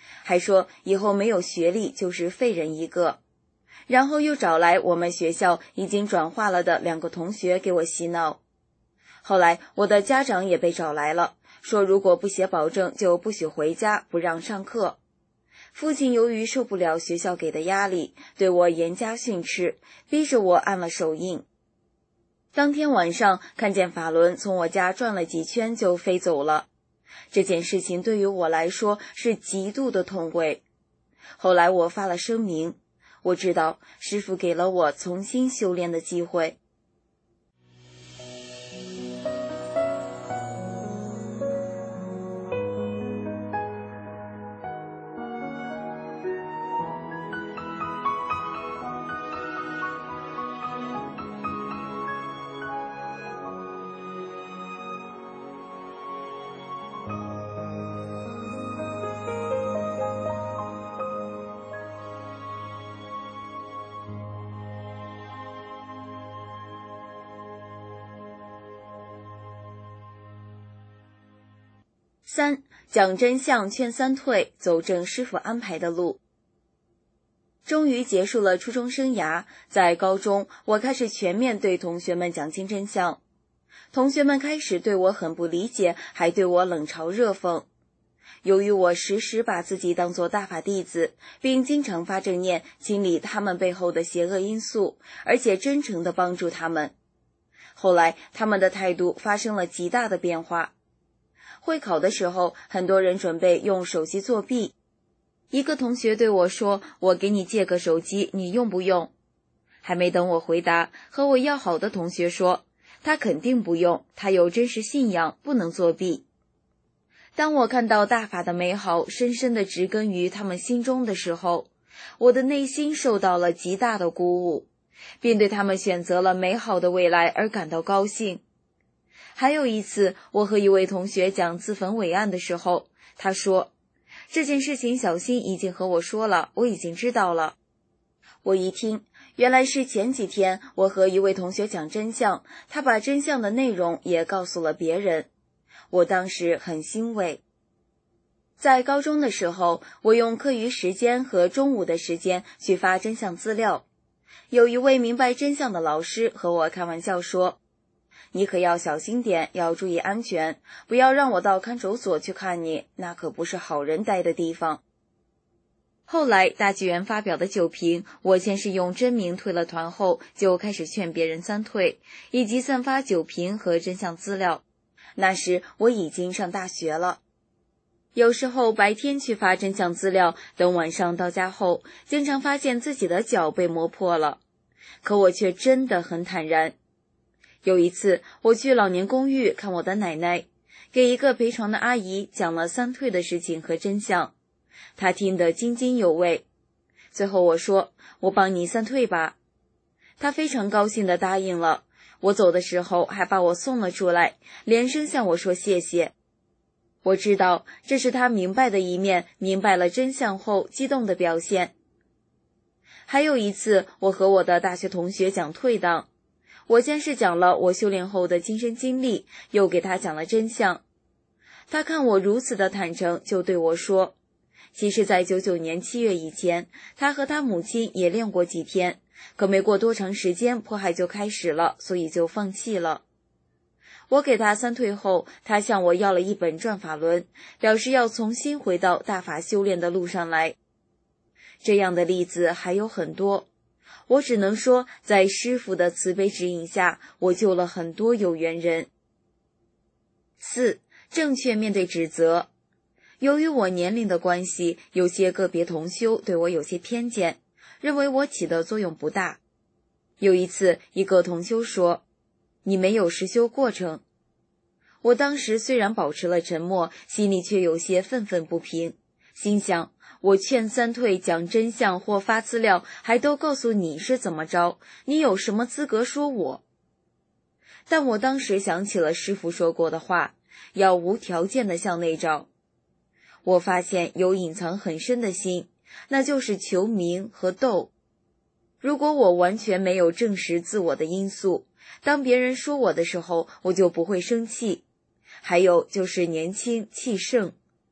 还说以后没有学历就是废人一个，然后又找来我们学校已经转化了的两个同学给我洗脑。后来我的家长也被找来了，说如果不写保证就不许回家，不让上课。父亲由于受不了学校给的压力，对我严加训斥，逼着我按了手印。当天晚上看见法轮从我家转了几圈就飞走了，这件事情对于我来说是极度的痛悔。后来我发了声明，我知道师父给了我重新修炼的机会。三，讲真相劝三退，走正师父安排的路。终于结束了初中生涯，在高中我开始全面对同学们讲清真相。同学们开始对我很不理解，还对我冷嘲热讽。由于我时时把自己当作大法弟子，并经常发正念清理他们背后的邪恶因素，而且真诚地帮助他们，后来他们的态度发生了极大的变化。会考的时候，很多人准备用手机作弊。一个同学对我说，我给你借个手机，你用不用？还没等我回答，和我要好的同学说，他肯定不用，他有真实信仰，不能作弊。当我看到大法的美好深深地植根于他们心中的时候，我的内心受到了极大的鼓舞，并对他们选择了美好的未来而感到高兴。还有一次，我和一位同学讲自焚伟案的时候，他说，这件事情小新已经和我说了，我已经知道了。我一听，原来是前几天我和一位同学讲真相，他把真相的内容也告诉了别人。我当时很欣慰。在高中的时候，我用课余时间和中午的时间去发真相资料。有一位明白真相的老师和我开玩笑说，你可要小心点，要注意安全，不要让我到看守所去看你，那可不是好人待的地方。后来大纪元发表的酒评，我先是用真名退了团，后就开始劝别人三退，以及散发酒评和真相资料。那时我已经上大学了，有时候白天去发真相资料，等晚上到家后，经常发现自己的脚被磨破了，可我却真的很坦然。有一次我去老年公寓看我的奶奶，给一个陪床的阿姨讲了三退的事情和真相，她听得津津有味。最后我说，我帮你三退吧。她非常高兴地答应了，我走的时候还把我送了出来，连声向我说谢谢。我知道这是她明白的一面，明白了真相后激动的表现。还有一次，我和我的大学同学讲退档，我先是讲了我修炼后的亲身经历，又给他讲了真相。他看我如此的坦诚，就对我说，其实在九九年七月以前，他和他母亲也练过几天，可没过多长时间迫害就开始了，所以就放弃了。我给他三退后，他向我要了一本转法轮，表示要重新回到大法修炼的路上来。这样的例子还有很多，我只能说，在师父的慈悲指引下，我救了很多有缘人。四、正确面对指责。由于我年龄的关系，有些个别同修对我有些偏见，认为我起的作用不大。有一次，一个同修说，你没有实修过程。我当时虽然保持了沉默，心里却有些愤愤不平，心想，我劝三退讲真相或发资料，还都告诉你是怎么着，你有什么资格说我？但我当时想起了师父说过的话，要无条件的向内找。我发现有隐藏很深的心，那就是求名和斗。如果我完全没有证实自我的因素，当别人说我的时候，我就不会生气。还有就是年轻气盛。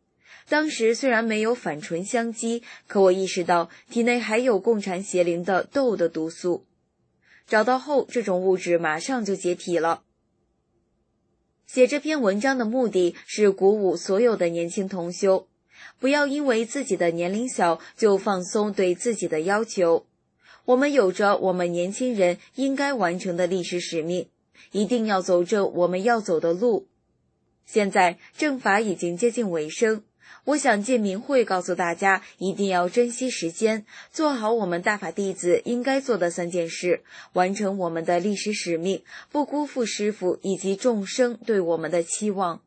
当时虽然没有反唇相激，可我意识到体内还有共产邪灵的斗的毒素。找到后，这种物质马上就解体了。写这篇文章的目的是鼓舞所有的年轻同修，不要因为自己的年龄小就放松对自己的要求。我们有着我们年轻人应该完成的历史使命，一定要走着我们要走的路。现在正法已经接近尾声，我想借明慧告诉大家，一定要珍惜时间，做好我们大法弟子应该做的三件事，完成我们的历史使命，不辜负师父以及众生对我们的期望。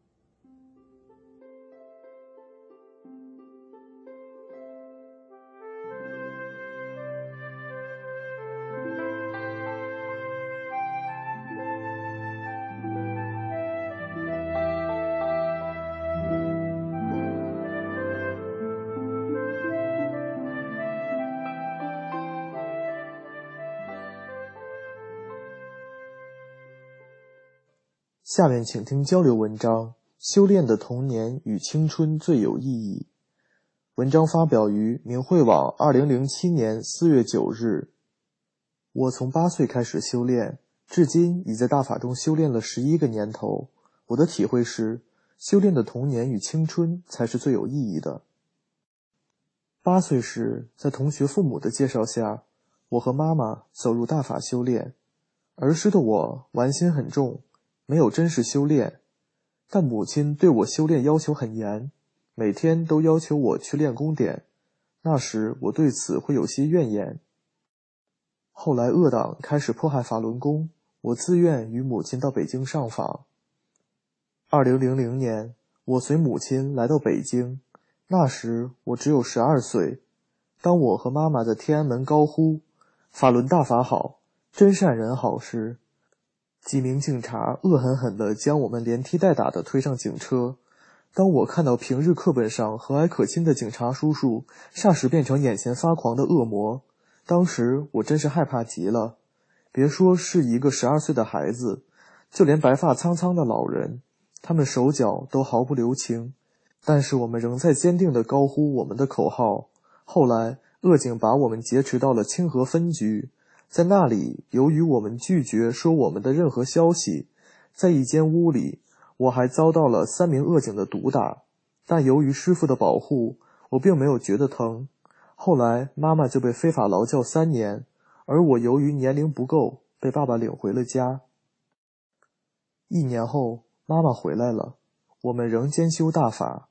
下面请听交流文章：修炼的童年与青春最有意义。文章发表于明慧网二零零七年四月九日。我从八岁开始修炼，至今已在大法中修炼了十一个年头。我的体会是，修炼的童年与青春才是最有意义的。八岁时，在同学父母的介绍下，我和妈妈走入大法修炼。儿时的我玩心很重，没有真实修炼，但母亲对我修炼要求很严，每天都要求我去练功点。那时我对此会有些怨言。后来恶党开始迫害法轮功，我自愿与母亲到北京上访。二零零零年，我随母亲来到北京，那时我只有十二岁。当我和妈妈在天安门高呼“法轮大法好，真善人好”时，几名警察恶狠狠地将我们连踢带打地推上警车。当我看到平日课本上和蔼可亲的警察叔叔，霎时变成眼前发狂的恶魔，当时我真是害怕极了。别说是一个十二岁的孩子，就连白发苍苍的老人，他们手脚都毫不留情。但是我们仍在坚定地高呼我们的口号。后来恶警把我们劫持到了清河分局，在那里，由于我们拒绝说我们的任何消息，在一间屋里，我还遭到了三名恶警的毒打。但由于师父的保护，我并没有觉得疼。后来妈妈就被非法劳教三年，而我由于年龄不够，被爸爸领回了家。一年后，妈妈回来了，我们仍兼修大法。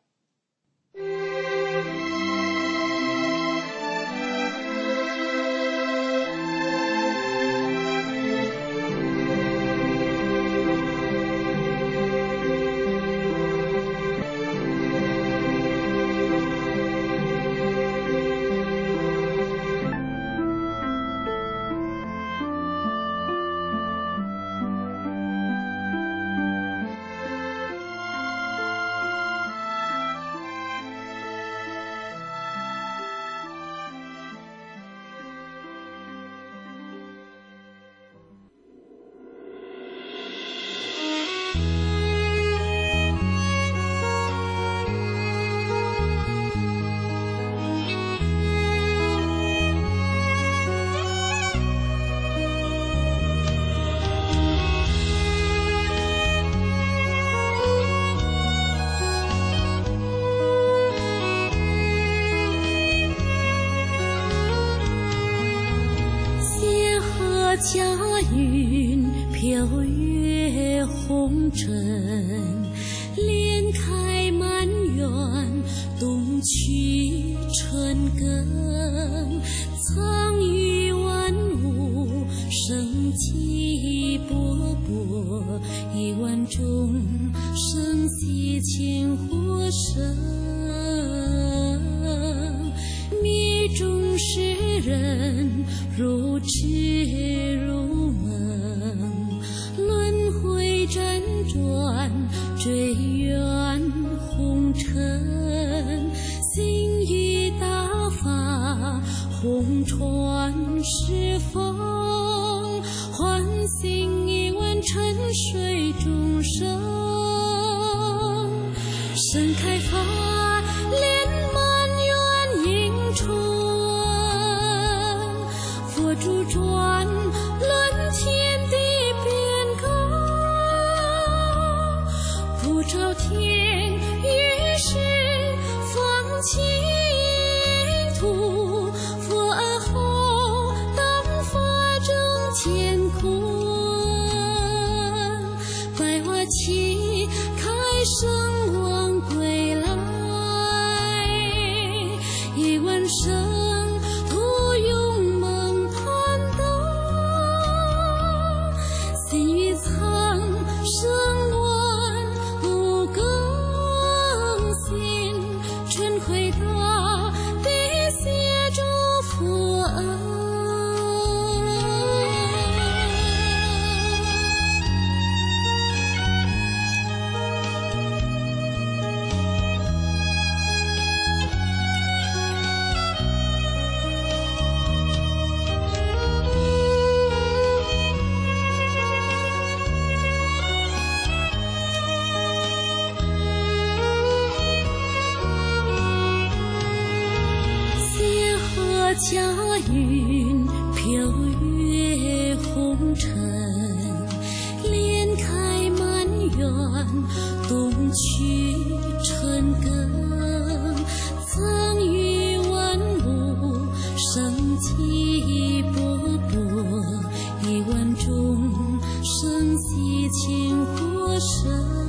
佳云飘越红尘，莲开满园，冬去春耕，藏于万物，生机勃勃，亿万众生息千活生，灭众世人如痴如梦，轮回辗转追远红尘，心于大法红传是风，唤醒亿万沉睡众生，盛开法莲去春耕，曾与万物生机勃勃，一碗中生息千活生。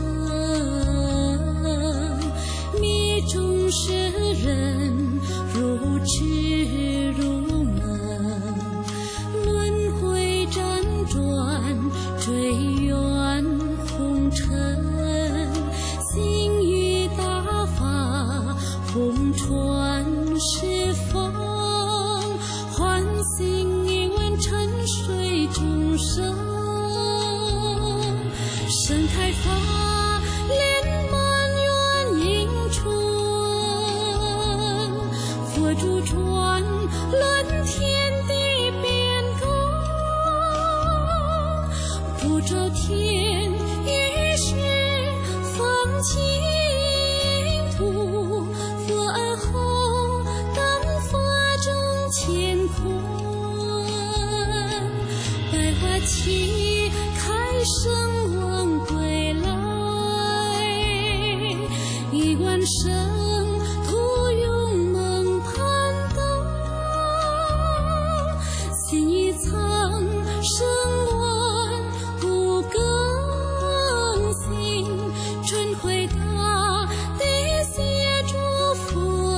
迷中世人如痴如梦，轮回辗转追远红尘，心与大法红传是风，唤醒一碗沉睡众生。盛开发连满园迎春，佛珠传论天地变更，不着天于是放净土，佛而后当佛正乾坤，百花齐开生王归来，一碗生徒永梦攀登，心一苍生乱无更新，春回大地谢诸佛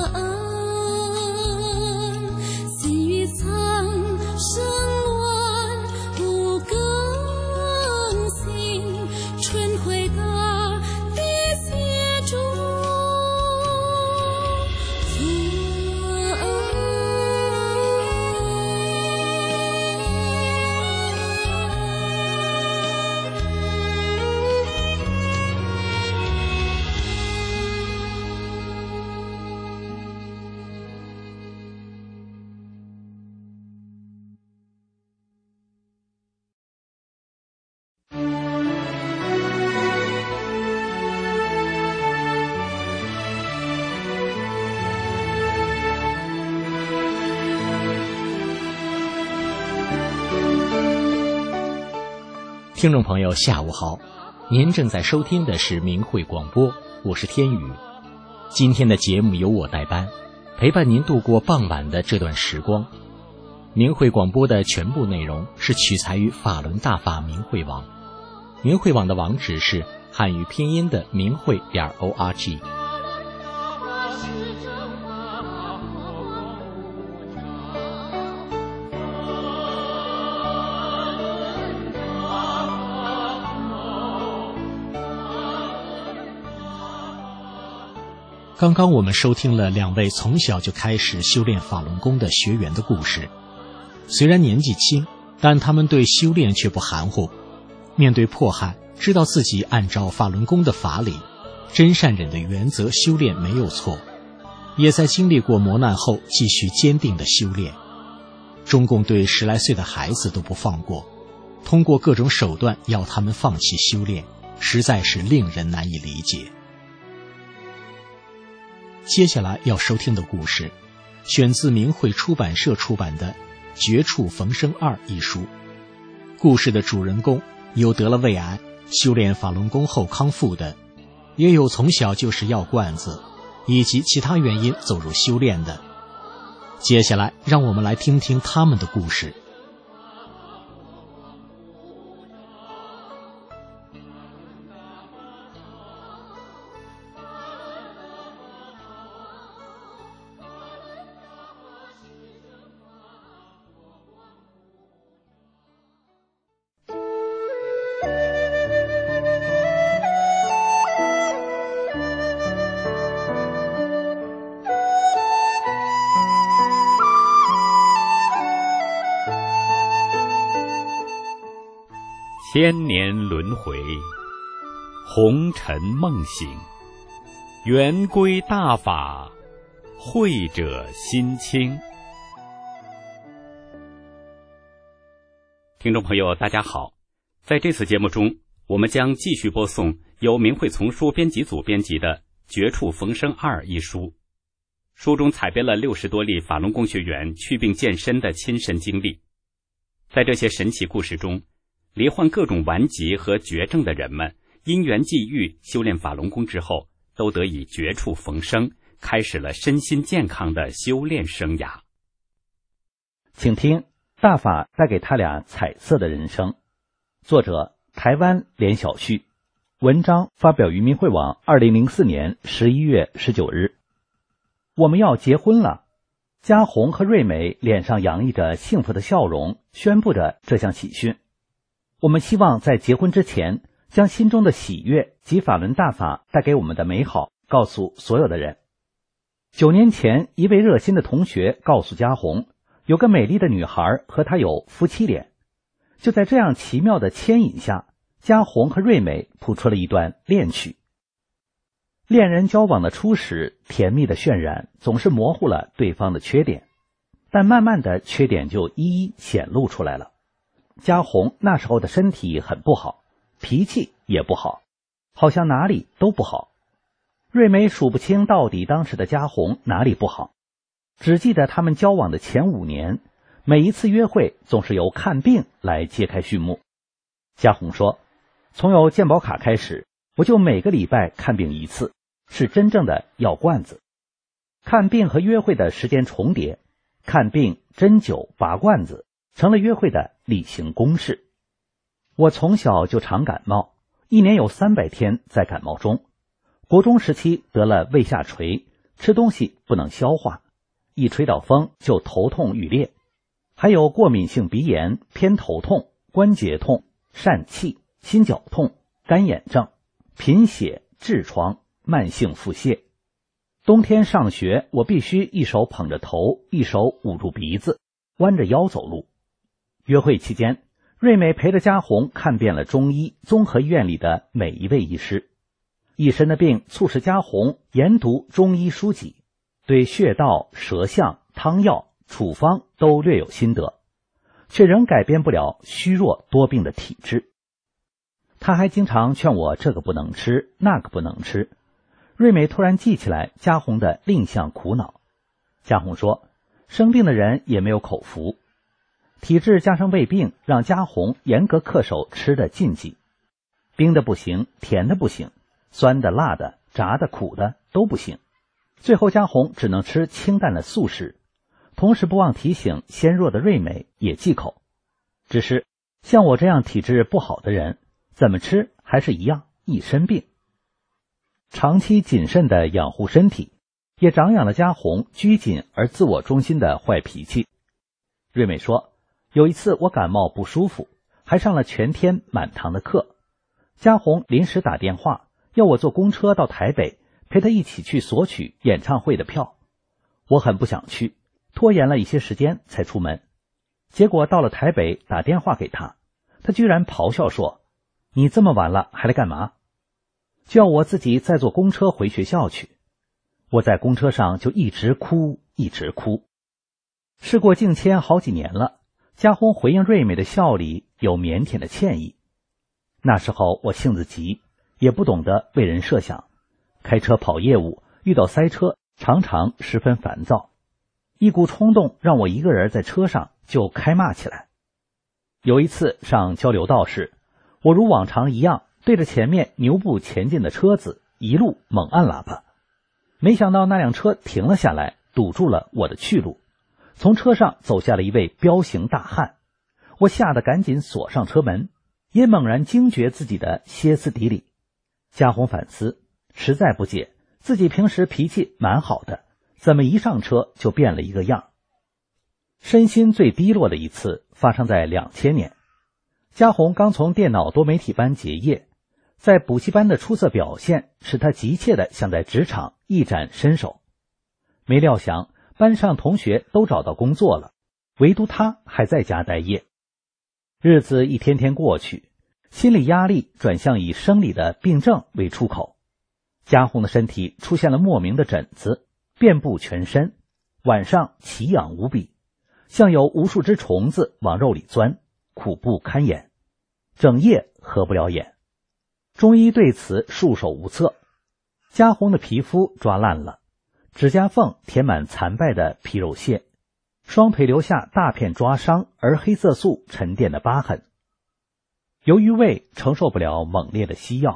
恩，心一苍生乱无更新，春回大地谢诸听众朋友下午好，您正在收听的是明慧广播，我是天宇。今天的节目由我代班，陪伴您度过傍晚的这段时光。明慧广播的全部内容是取材于法轮大法明慧网，明慧网的网址是汉语拼音的明慧点 org。刚刚我们收听了两位从小就开始修炼法轮功的学员的故事，虽然年纪轻，但他们对修炼却不含糊。面对迫害，知道自己按照法轮功的法理、真善忍的原则修炼没有错，也在经历过磨难后继续坚定的修炼。中共对十来岁的孩子都不放过，通过各种手段要他们放弃修炼，实在是令人难以理解。接下来要收听的故事选自明慧出版社出版的《绝处逢生二》一书。故事的主人公有得了胃癌，修炼法轮功后康复的，也有从小就是药罐子，以及其他原因走入修炼的。接下来让我们来听听他们的故事。 千年轮回，红尘梦醒，圆归大法，慧者心清。听众朋友大家好，在这次节目中，我们将继续播送由明慧丛书编辑组编辑的《绝处逢生二》一书。书中采编了六十多例法轮功学员祛病健身的亲身经历。在这些神奇故事中，罹患各种顽疾和绝症的人们因缘际遇修炼法轮功之后，都得以绝处逢生，开始了身心健康的修炼生涯。 请听大法带给他俩彩色的人生，作者台湾连小旭，文章发表于明慧网二零零四年十一月十九日。我们要结婚了，嘉红和瑞美脸上洋溢着幸福的笑容，宣布着这项喜讯。我们希望在结婚之前，将心中的喜悦及法轮大法带给我们的美好告诉所有的人。九年前，一位热心的同学告诉嘉红，有个美丽的女孩和她有夫妻脸。就在这样奇妙的牵引下，嘉红和瑞美谱出了一段恋曲。恋人交往的初始，甜蜜的渲染总是模糊了对方的缺点，但慢慢的缺点就一一显露出来了。嘉红那时候的身体很不好，脾气也不好，好像哪里都不好。瑞美数不清到底当时的嘉红哪里不好，只记得他们交往的前五年，每一次约会总是由看病来揭开序幕。嘉红说，从有健保卡开始，我就每个礼拜看病一次，是真正的药罐子。看病和约会的时间重叠，看病、针灸、拔罐子成了约会的例行公事。我从小就常感冒，一年有三百天在感冒中。国中时期得了胃下垂，吃东西不能消化，一吹到风就头痛欲裂，还有过敏性鼻炎、偏头痛、关节痛、疝气、心绞痛、干眼症、贫血、痔疮、慢性腹泻。冬天上学，我必须一手捧着头，一手捂住鼻子，弯着腰走路。约会期间，瑞美陪着嘉红看遍了中医综合医院里的每一位医师，一身的病促使嘉红研读中医书籍，对穴道、舌象、汤药、处方都略有心得，却仍改变不了虚弱多病的体质。他还经常劝我这个不能吃，那个不能吃。瑞美突然记起来嘉红的另项苦恼。嘉红说，生病的人也没有口福，体质加上胃病，让嘉红严格恪守吃的禁忌，冰的不行，甜的不行，酸的、辣的、炸的、苦的都不行。最后嘉红只能吃清淡的素食，同时不忘提醒纤弱的瑞美也忌口。只是像我这样体质不好的人，怎么吃还是一样一身病。长期谨慎的养护身体，也长养了嘉红拘谨而自我中心的坏脾气。瑞美说，有一次我感冒不舒服，还上了全天满堂的课，嘉红临时打电话要我坐公车到台北，陪她一起去索取演唱会的票。我很不想去，拖延了一些时间才出门。结果到了台北打电话给她，她居然咆哮说，你这么晚了还来干嘛？就要我自己再坐公车回学校去。我在公车上就一直哭一直哭。事过境迁好几年了，嘉红回应瑞美的笑里有腼腆的歉意。那时候我性子急，也不懂得为人设想，开车跑业务遇到塞车，常常十分烦躁，一股冲动让我一个人在车上就开骂起来。有一次上交流道时，我如往常一样对着前面牛步前进的车子一路猛按喇叭，没想到那辆车停了下来，堵住了我的去路。从车上走下了一位彪形大汉，我吓得赶紧锁上车门，也猛然惊觉自己的歇斯底里。嘉红反思，实在不解，自己平时脾气蛮好的，怎么一上车就变了一个样。身心最低落的一次发生在两千年，嘉红刚从电脑多媒体班结业，在补习班的出色表现使他急切地想在职场一展身手。没料想班上同学都找到工作了，唯独他还在家待业。日子一天天过去，心理压力转向以生理的病症为出口。嘉红的身体出现了莫名的疹子，遍布全身，晚上奇痒无比，像有无数只虫子往肉里钻，苦不堪言，整夜合不了眼。中医对此束手无策，嘉红的皮肤抓烂了，指甲缝填满残败的皮肉屑，双腿留下大片抓伤而黑色素沉淀的疤痕。由于胃承受不了猛烈的西药，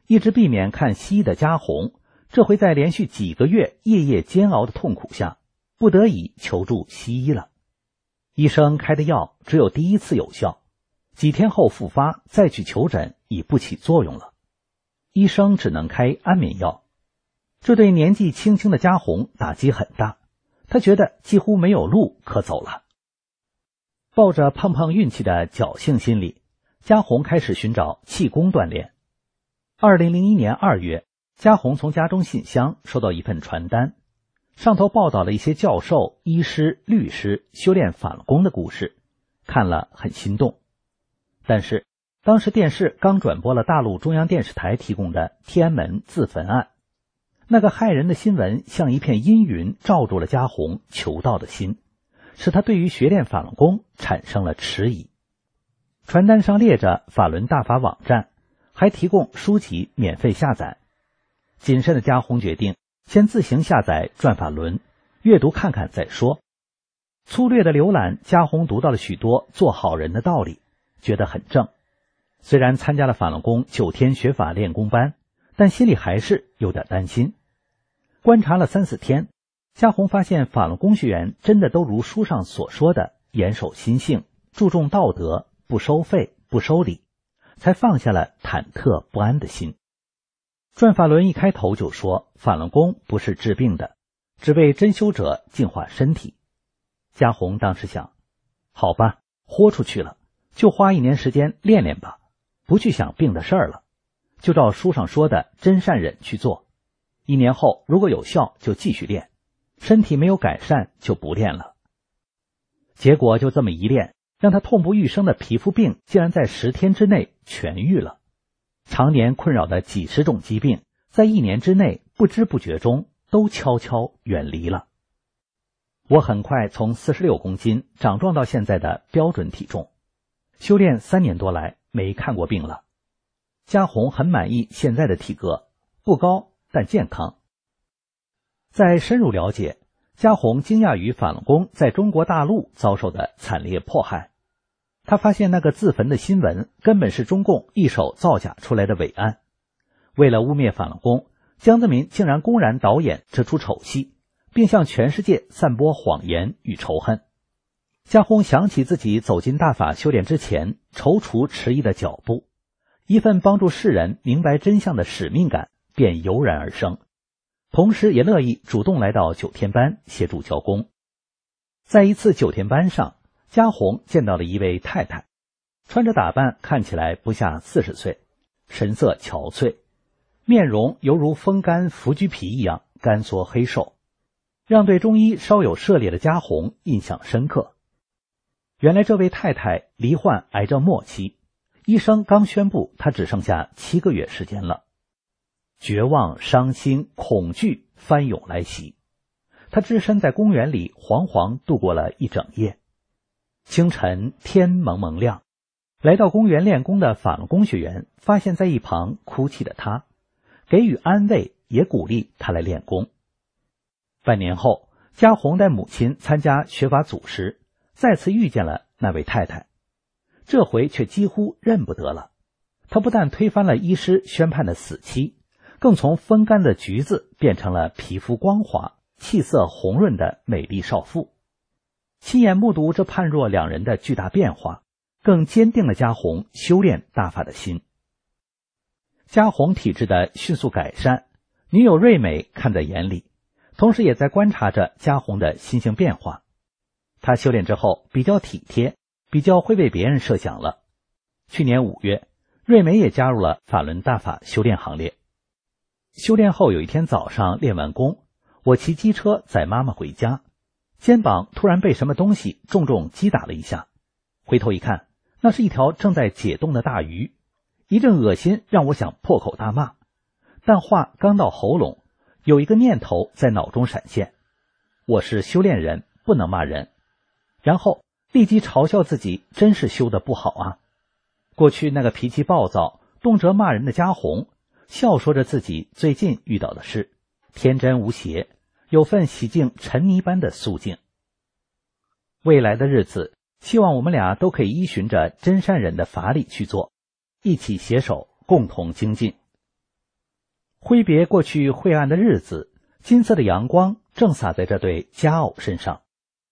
一直避免看西医的嘉宏，这回在连续几个月夜夜煎熬的痛苦下，不得已求助西医了。医生开的药只有第一次有效，几天后复发，再去求诊已不起作用了。医生只能开安眠药，这对年纪轻轻的嘉宏打击很大，他觉得几乎没有路可走了。抱着碰碰运气的侥幸心理，嘉宏开始寻找气功锻炼。二零零一年二月，嘉宏从家中信箱收到一份传单，上头报道了一些教授、医师、律师修炼法轮功的故事，看了很心动。但是当时电视刚转播了大陆中央电视台提供的天安门自焚案，那个骇人的新闻像一片阴云罩住了嘉宏求道的心，使他对于学练法轮功产生了迟疑。传单上列着法轮大法网站，还提供书籍免费下载。谨慎的嘉宏决定先自行下载转法轮，阅读看看再说。粗略的浏览，嘉宏读到了许多做好人的道理，觉得很正。虽然参加了法轮功九天学法练功班，但心里还是有点担心。观察了三四天，嘉宏发现法轮功学员真的都如书上所说的严守心性，注重道德，不收费不收礼，才放下了忐忑不安的心。转法轮一开头就说法轮功不是治病的，只为真修者净化身体。嘉宏当时想，好吧，豁出去了，就花一年时间练练吧，不去想病的事儿了，就照书上说的真善忍去做。一年后如果有效就继续练，身体没有改善就不练了。结果就这么一练，让他痛不欲生的皮肤病竟然在十天之内痊愈了。常年困扰的几十种疾病，在一年之内不知不觉中都悄悄远离了。我很快从四十六公斤长壮到现在的标准体重，修炼三年多来没看过病了。嘉宏很满意现在的体格，不高但健康。在深入了解，嘉宏惊讶于法轮功在中国大陆遭受的惨烈迫害。他发现那个自焚的新闻根本是中共一手造假出来的伪案。为了污蔑法轮功，江泽民竟然公然导演这出丑戏，并向全世界散播谎言与仇恨。嘉宏想起自己走进大法修炼之前踌躇迟疑的脚步，一份帮助世人明白真相的使命感便油然而生，同时也乐意主动来到九天班协助教功。在一次九天班上，嘉宏见到了一位太太，穿着打扮看起来不下四十岁，神色憔悴，面容犹如风干腐菊皮一样干缩黑瘦，让对中医稍有涉猎的嘉宏印象深刻。原来这位太太罹患癌症末期，医生刚宣布她只剩下七个月时间了。绝望、伤心、恐惧翻涌来袭，她只身在公园里惶惶度过了一整夜。清晨天蒙蒙亮，来到公园练功的法轮功学员发现在一旁哭泣的她，给予安慰也鼓励她来练功。半年后，嘉宏带母亲参加学法组时，再次遇见了那位太太，这回却几乎认不得了。她不但推翻了医师宣判的死期，更从风干的橘子变成了皮肤光滑、气色红润的美丽少妇。亲眼目睹这判若两人的巨大变化，更坚定了嘉宏修炼大法的心。嘉宏体质的迅速改善，女友瑞美看在眼里，同时也在观察着嘉宏的心性变化。他修炼之后比较体贴，比较会为别人设想了。去年五月，瑞美也加入了法轮大法修炼行列。修炼后有一天早上练完功，我骑机车载妈妈回家，肩膀突然被什么东西重重击打了一下，回头一看，那是一条正在解冻的大鱼，一阵恶心让我想破口大骂，但话刚到喉咙，有一个念头在脑中闪现，我是修炼人，不能骂人，然后立即嘲笑自己真是修得不好啊。过去那个脾气暴躁、动辄骂人的嘉宏，笑说着自己最近遇到的事，天真无邪，有份洗净尘泥般的肃静。未来的日子，希望我们俩都可以依循着真善忍的法理去做，一起携手共同精进。 挥别过去晦暗的日子，金色的阳光正洒在这对佳偶身上。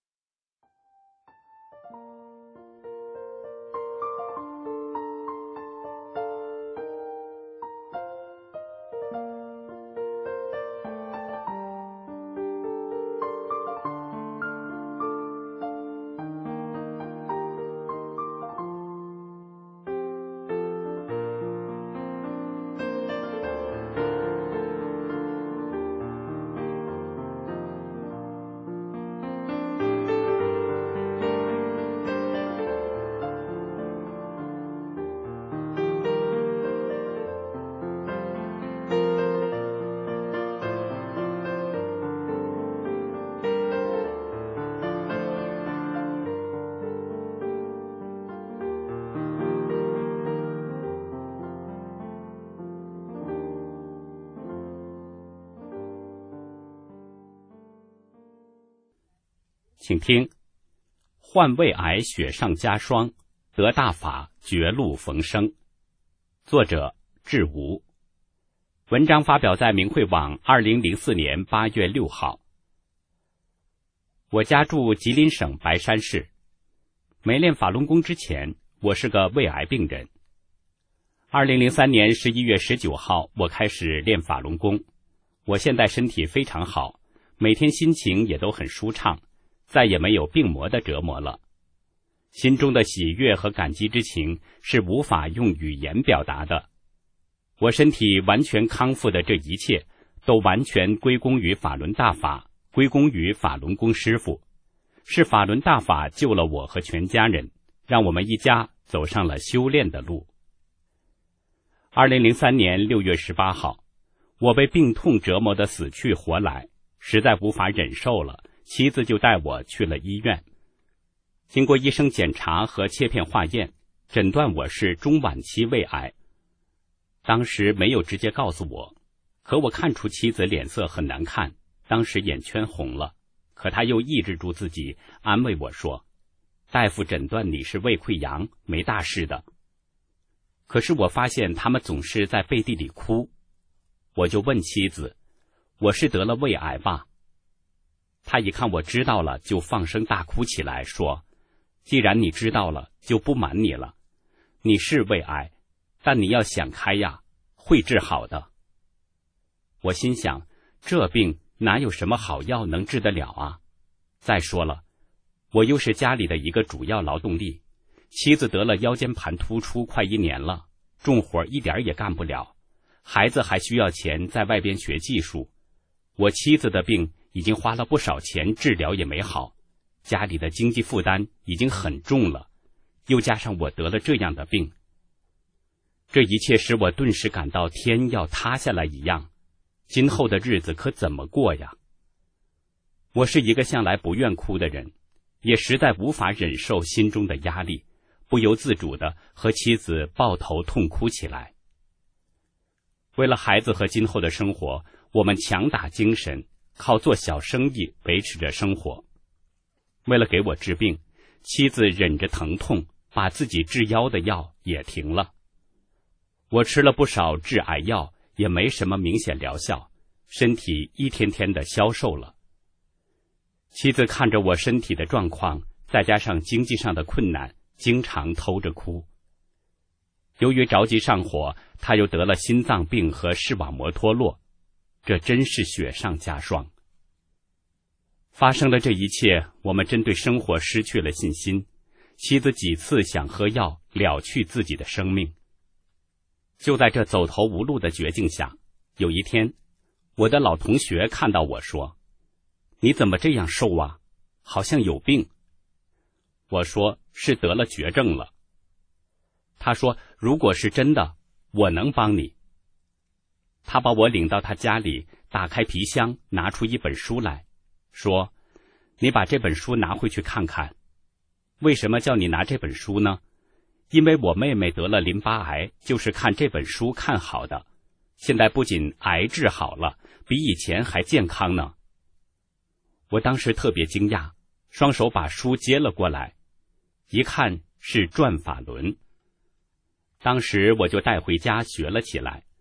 请听，患胃癌雪上加霜，得大法绝路逢生。作者志吴。文章发表在明慧网二零零四年八月六号。我家住吉林省白山市。没练法轮功之前，我是个胃癌病人。二零零三年十一月十九号，我开始练法轮功。我现在身体非常好，每天心情也都很舒畅，再也没有病魔的折磨了。心中的喜悦和感激之情是无法用语言表达的。我身体完全康复的这一切，都完全归功于法轮大法，归功于法轮功师父。是法轮大法救了我和全家人，让我们一家走上了修炼的路。二零零三年六月十八号，我被病痛折磨得死去活来，实在无法忍受了，妻子就带我去了医院。经过医生检查和切片化验，诊断我是中晚期胃癌。当时没有直接告诉我，可我看出妻子脸色很难看，当时眼圈红了，可她又抑制住自己，安慰我说，大夫诊断你是胃溃疡，没大事的。可是我发现他们总是在背地里哭，我就问妻子，我是得了胃癌吧？她一看我知道了，就放声大哭起来，说，既然你知道了，就不瞒你了，你是胃癌，但你要想开呀，会治好的。我心想，这病哪有什么好药能治得了啊？再说了，我又是家里的一个主要劳动力，妻子得了腰间盘突出快一年了，重活一点也干不了，孩子还需要钱在外边学技术，我妻子的病已经花了不少钱治疗也没好，家里的经济负担已经很重了，又加上我得了这样的病，这一切使我顿时感到天要塌下来一样，今后的日子可怎么过呀？我是一个向来不愿哭的人，也实在无法忍受心中的压力，不由自主地和妻子抱头痛哭起来。为了孩子和今后的生活，我们强打精神，靠做小生意维持着生活。为了给我治病，妻子忍着疼痛，把自己治腰的药也停了。我吃了不少治癌药，也没什么明显疗效，身体一天天的消瘦了。妻子看着我身体的状况，再加上经济上的困难，经常偷着哭。由于着急上火，她又得了心脏病和视网膜脱落，这真是雪上加霜。发生了这一切，我们真对生活失去了信心，妻子几次想喝药了去自己的生命。就在这走投无路的绝境下，有一天，我的老同学看到我说，你怎么这样瘦啊？好像有病。我说，是得了绝症了。他说，如果是真的，我能帮你。他把我领到他家里，打开皮箱，拿出一本书来，说，你把这本书拿回去看看。为什么叫你拿这本书呢？因为我妹妹得了淋巴癌，就是看这本书看好的，现在不仅癌治好了，比以前还健康呢。我当时特别惊讶，双手把书接了过来，一看是转法轮。当时我就带回家学了起来。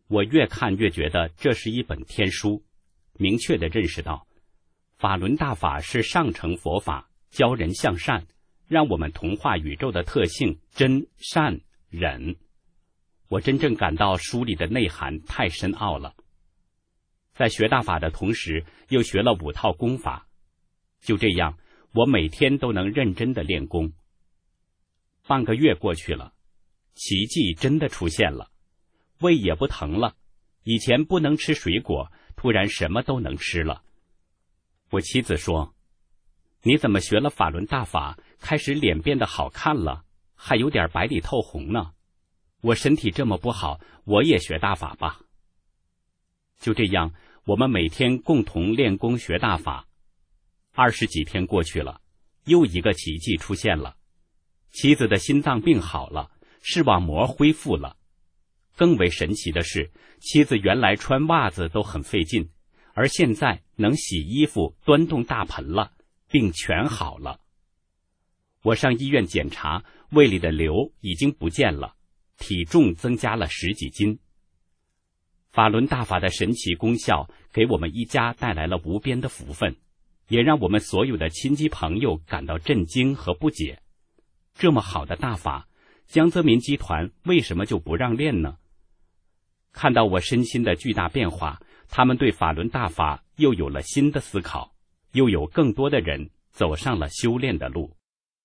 我越看越觉得这是一本天书，明确地认识到法轮大法是上乘佛法，教人向善，让我们同化宇宙的特性真善忍。我真正感到书里的内涵太深奥了。在学大法的同时，又学了五套功法，就这样，我每天都能认真地练功。半个月过去了，奇迹真的出现了，胃也不疼了，以前不能吃水果，突然什么都能吃了。我妻子说，你怎么学了法轮大法，开始脸变得好看了，还有点白里透红呢？我身体这么不好，我也学大法吧。就这样，我们每天共同练功学大法。二十几天过去了，又一个奇迹出现了，妻子的心脏病好了，视网膜恢复了。更为神奇的是，妻子原来穿袜子都很费劲，而现在能洗衣服、端动大盆了，病全好了。我上医院检查，胃里的瘤已经不见了，体重增加了十几斤。法轮大法的神奇功效给我们一家带来了无边的福分，也让我们所有的亲戚朋友感到震惊和不解。这么好的大法，江泽民集团为什么就不让练呢？看到我身心的巨大变化，他们对法轮大法又有了新的思考，又有更多的人走上了修炼的路。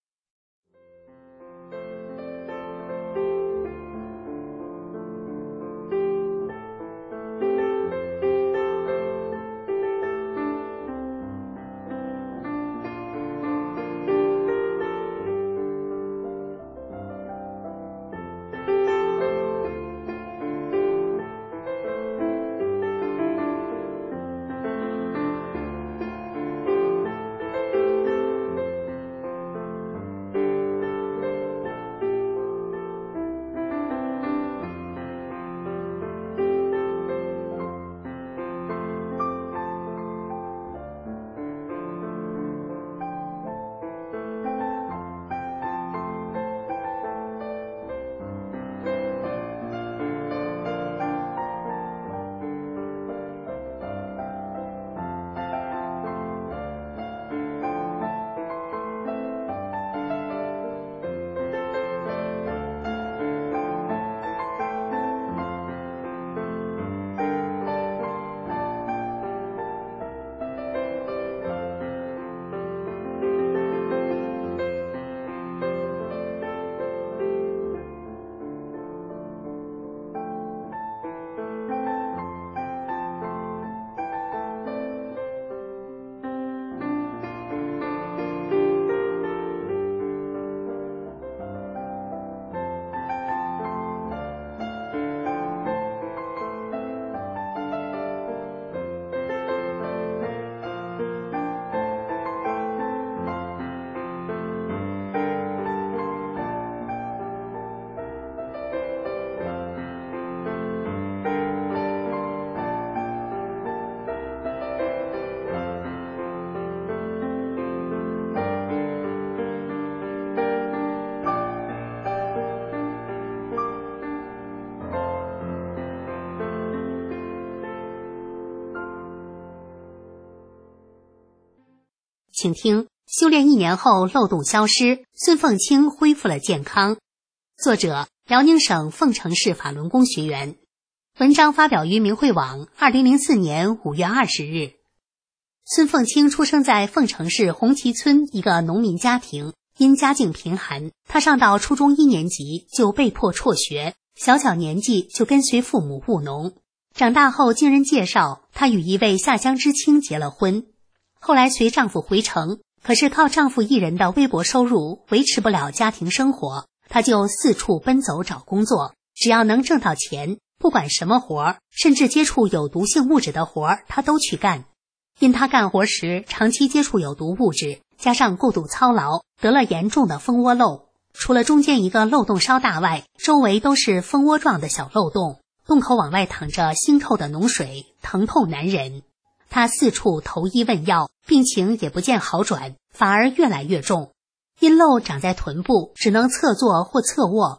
请听：修炼一年后漏洞消失，孙凤清恢复了健康。作者：辽宁省凤城市法轮功学员。文章发表于明慧网，二零零四年五月二十日。孙凤清出生在凤城市红旗村一个农民家庭，因家境贫寒，他上到初中一年级就被迫辍学，小小年纪就跟随父母务农。长大后经人介绍，她与一位下乡知青结了婚。后来随丈夫回城，可是靠丈夫一人的微薄收入维持不了家庭生活，她就四处奔走找工作，只要能挣到钱，不管什么活，甚至接触有毒性物质的活，她都去干。因她干活时长期接触有毒物质，加上过度操劳，得了严重的蜂窝漏。除了中间一个漏洞稍大外，周围都是蜂窝状的小漏洞，洞口往外淌着腥臭的脓水，疼痛难忍。她四处投医问药，病情也不见好转，反而越来越重。因漏长在臀部，只能侧坐或侧卧。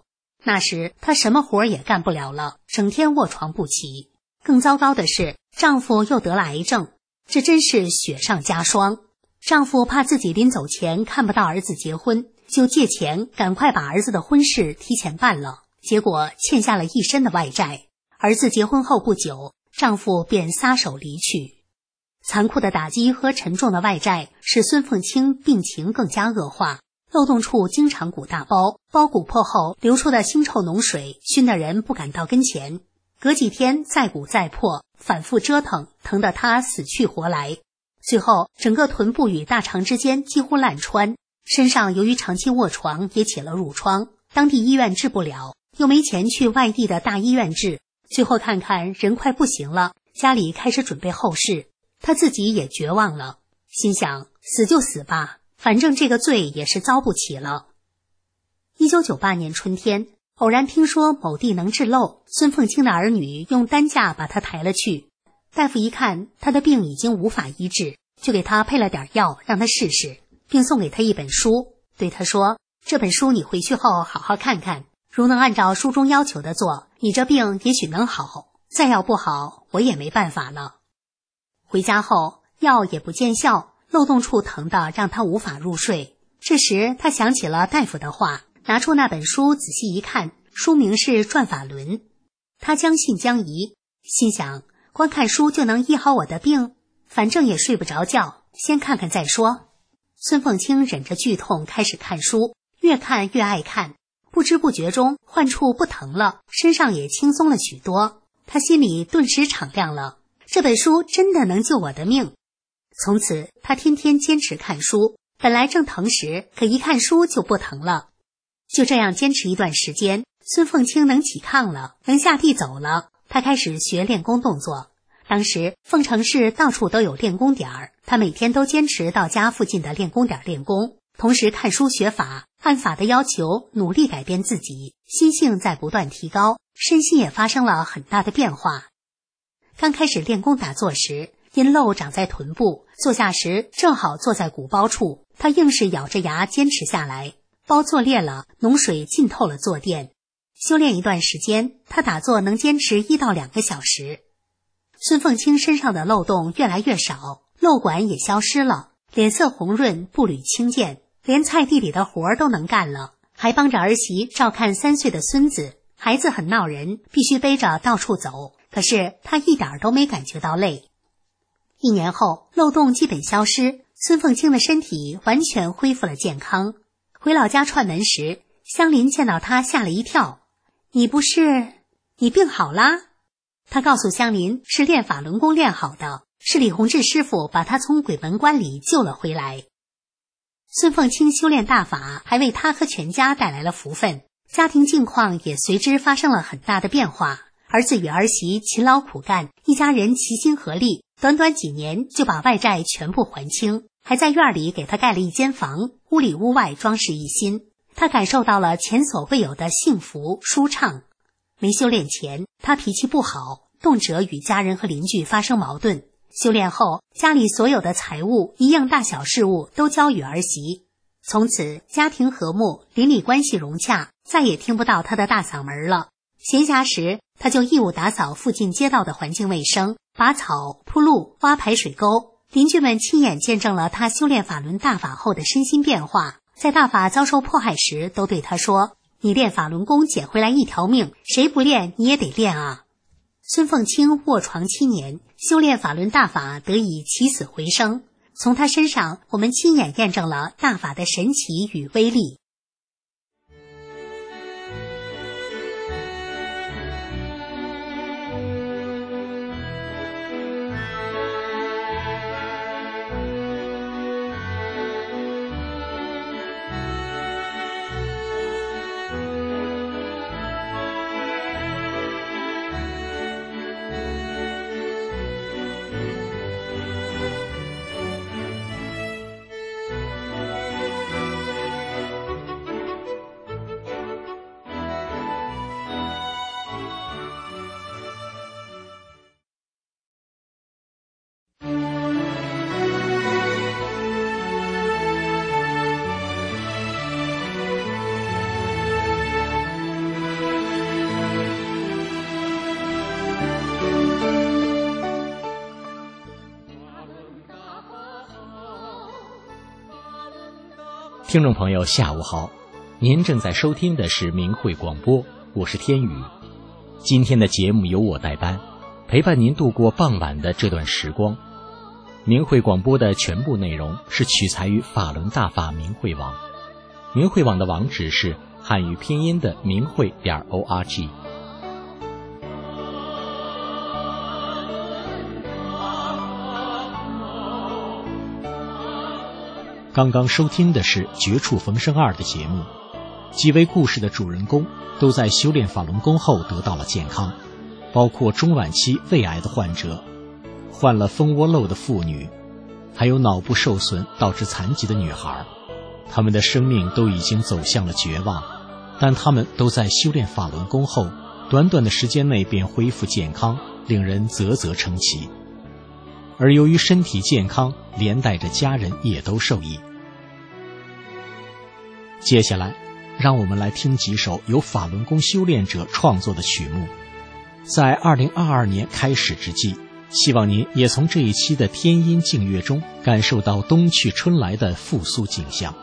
那时她什么活也干不了了，整天卧床不起。更糟糕的是，丈夫又得了癌症，这真是雪上加霜。丈夫怕自己临走前看不到儿子结婚，就借钱赶快把儿子的婚事提前办了，结果欠下了一身的外债。儿子结婚后不久，丈夫便撒手离去。残酷的打击和沉重的外债使孙凤清病情更加恶化，漏洞处经常鼓大包，包鼓破后流出的腥臭脓水熏得人不敢到跟前，隔几天再鼓再破，反复折腾，疼得她死去活来。最后整个臀部与大肠之间几乎烂穿，身上由于长期卧床也起了褥疮，当地医院治不了，又没钱去外地的大医院治，最后看看人快不行了，家里开始准备后事，他自己也绝望了，心想死就死吧，反正这个罪也是遭不起了。一九九八年春天，偶然听说某地能治漏，孙凤清的儿女用担架把他抬了去。大夫一看他的病已经无法医治，就给他配了点药让他试试，并送给他一本书，对他说，这本书你回去后好好看看，如能按照书中要求的做，你这病也许能好，再要不好我也没办法了。回家后药也不见效，漏洞处疼得让他无法入睡。这时他想起了大夫的话，拿出那本书仔细一看，书名是《转法轮》。他将信将疑，心想光看书就能医好我的病，反正也睡不着觉，先看看再说。孙凤清忍着剧痛开始看书，越看越爱看，不知不觉中患处不疼了，身上也轻松了许多。他心里顿时敞亮了，这本书真的能救我的命。从此他天天坚持看书，本来正疼时，可一看书就不疼了。就这样坚持一段时间，孙凤清能起炕了，能下地走了。他开始学练功动作。当时凤城市到处都有练功点儿，他每天都坚持到家附近的练功点练功，同时看书学法，按法的要求努力改变自己，心性在不断提高，身心也发生了很大的变化。刚开始练功打坐时，因漏长在臀部，坐下时正好坐在鼓包处，他硬是咬着牙坚持下来，包坐裂了，脓水浸透了坐垫。修炼一段时间，他打坐能坚持一到两个小时。孙凤清身上的漏洞越来越少，漏管也消失了，脸色红润，步履轻健，连菜地里的活儿都能干了，还帮着儿媳照看三岁的孙子。孩子很闹人，必须背着到处走，可是他一点都没感觉到累。一年后，漏洞基本消失，孙凤清的身体完全恢复了健康。回老家串门时，香林见到他吓了一跳，你不是你病好啦？他告诉香林是练法轮功练好的，是李洪志师傅把他从鬼门关里救了回来。孙凤清修炼大法还为他和全家带来了福分，家庭境况也随之发生了很大的变化。儿子与儿媳勤劳苦干，一家人齐心合力，短短几年就把外债全部还清，还在院里给他盖了一间房，屋里屋外装饰一新。他感受到了前所未有的幸福舒畅。没修炼前，他脾气不好，动辄与家人和邻居发生矛盾。修炼后，家里所有的财务、一应大小事务都交与儿媳，从此家庭和睦，邻里关系融洽，再也听不到他的大嗓门了。闲暇时，他就义务打扫附近街道的环境卫生，拔草、铺路、挖排水沟。邻居们亲眼见证了他修炼法轮大法后的身心变化，在大法遭受迫害时，都对他说：“你练法轮功捡回来一条命，谁不练你也得练啊！”孙凤清卧床七年，修炼法轮大法得以起死回生。从他身上，我们亲眼验证了大法的神奇与威力。 听众朋友下午好，您正在收听的是明慧广播，我是天宇。今天的节目由我代班，陪伴您度过傍晚的这段时光。明慧广播的全部内容是取材于法轮大法明慧网，明慧网的网址是汉语拼音的明慧点 org。刚刚收听的是《绝处逢生二》的节目，几位故事的主人公都在修炼法轮功后得到了健康，包括中晚期胃癌的患者，患了蜂窝瘘的妇女，还有脑部受损导致残疾的女孩。他们的生命都已经走向了绝望，但他们都在修炼法轮功后，短短的时间内便恢复健康，令人啧啧称奇。而由于身体健康，连带着家人也都受益。接下来让我们来听几首由法轮功修炼者创作的曲目。在二零二二年开始之际，希望您也从这一期的天音静乐中感受到冬去春来的复苏景象。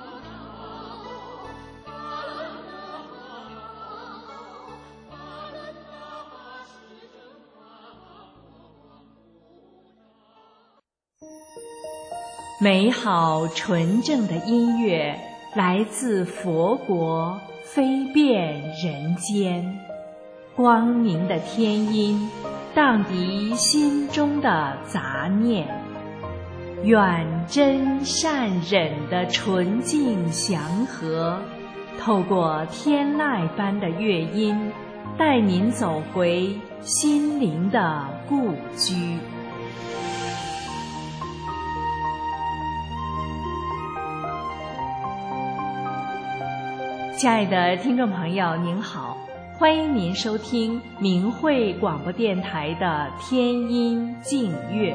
美好纯正的音乐来自佛国，飞遍人间。光明的天音荡涤心中的杂念，愿真善忍的纯净祥和，透过天籁般的乐音，带您走回心灵的故居。亲爱的听众朋友您好，欢迎您收听明慧广播电台的天音静乐。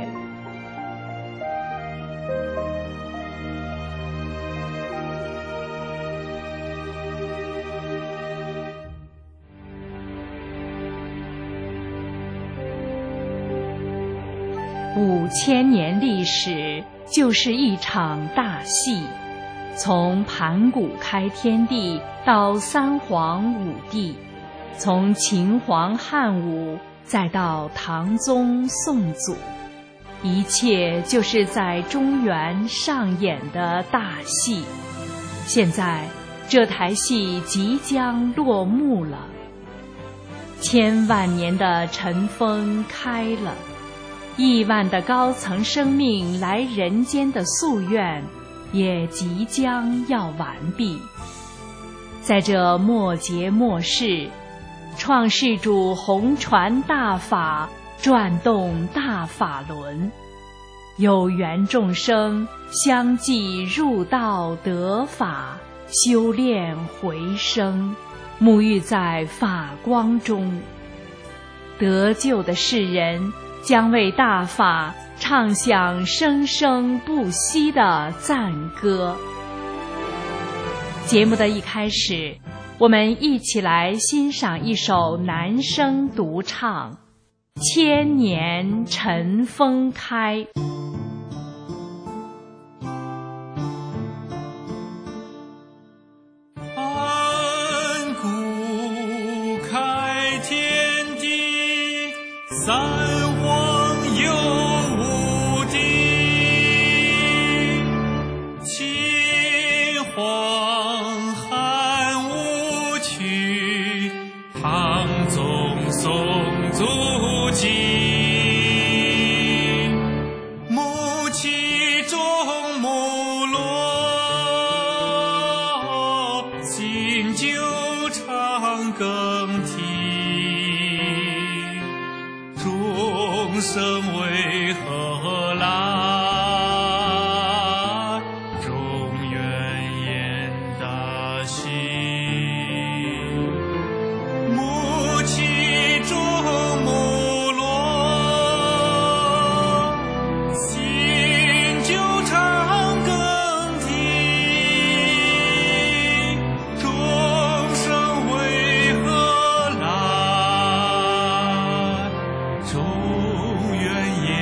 五千年历史就是一场大戏，从盘古开天地到三皇五帝，从秦皇汉武再到唐宗宋祖，一切就是在中原上演的大戏。现在这台戏即将落幕了，千万年的尘封开了，亿万的高层生命来人间的夙愿也即将要完毕。在这末节末世，创世主弘传大法，转动大法轮，有缘众生相继入道得法，修炼回生，沐浴在法光中。得救的世人将为大法唱响生生不息的赞歌。节目的一开始，我们一起来欣赏一首男声独唱《千年尘封开》。 盘古开天地，三皇有五帝，秦皇汉武曲，唐宗宋祖纪，母其中母落，新旧常更替，众生为何来？中原演大戏，母其中母落，新旧常更替，众生为何来？中原演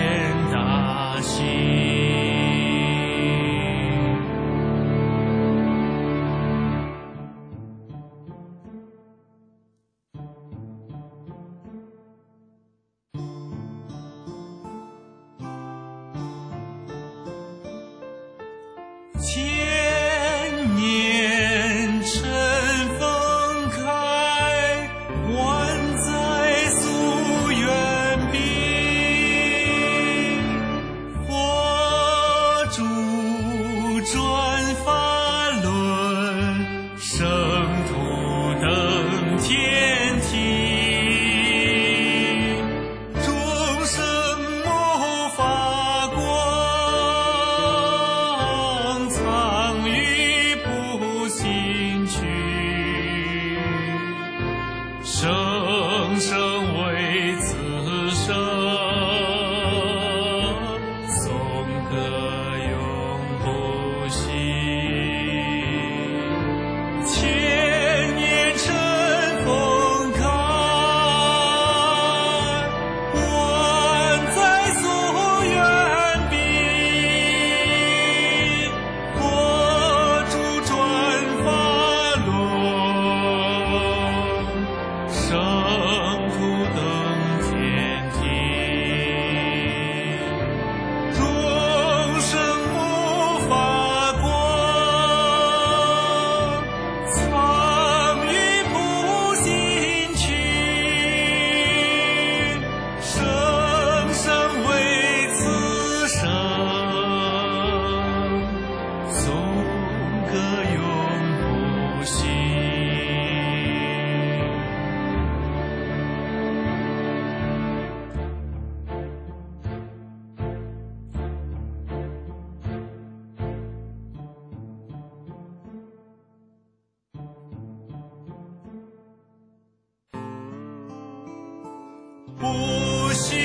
生为此生，颂歌永不息。千年尘风开，万载溯远笔，火烛转发轮，生苦登天庭，众生无法光，藏于不心去，生生为此生，颂歌永不息。不息。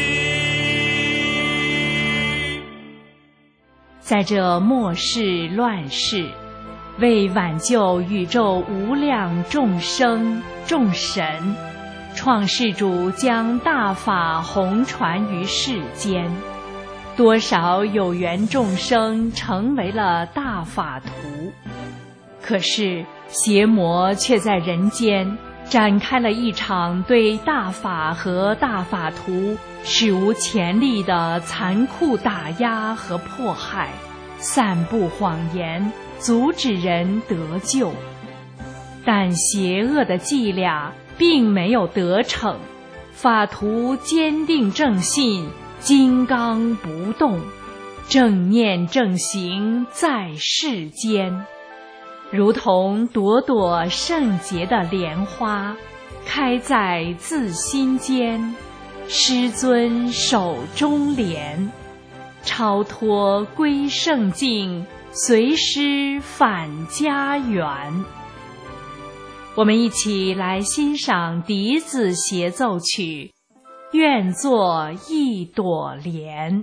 在这末世乱世，为挽救宇宙无量众生众神，创世主将大法弘传于世间，多少有缘众生成为了大法徒。可是邪魔却在人间展开了一场对大法和大法徒史无前例的残酷打压和迫害，散布谎言，阻止人得救。但邪恶的伎俩并没有得逞，法徒坚定正信，金刚不动，正念正行在世间，如同朵朵圣洁的莲花，开在自心间，师尊手中莲，超脱归圣境，随师返家园。我们一起来欣赏笛子协奏曲《愿做一朵莲》。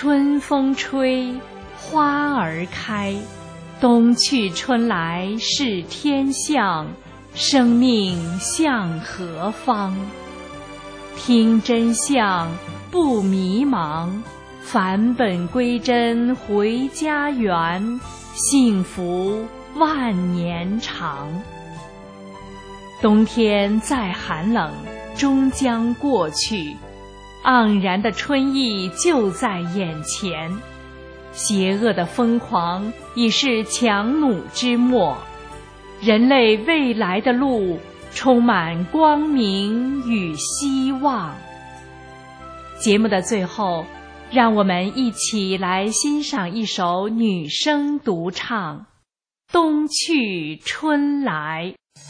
春风吹，花儿开，冬去春来是天象，生命向何方？听真相不迷茫，返本归真回家园，幸福万年长。冬天再寒冷终将过去，盎然的春意就在眼前，邪恶的疯狂已是强弩之末，人类未来的路充满光明与希望。节目的最后，让我们一起来欣赏一首女声独唱《冬去春来》。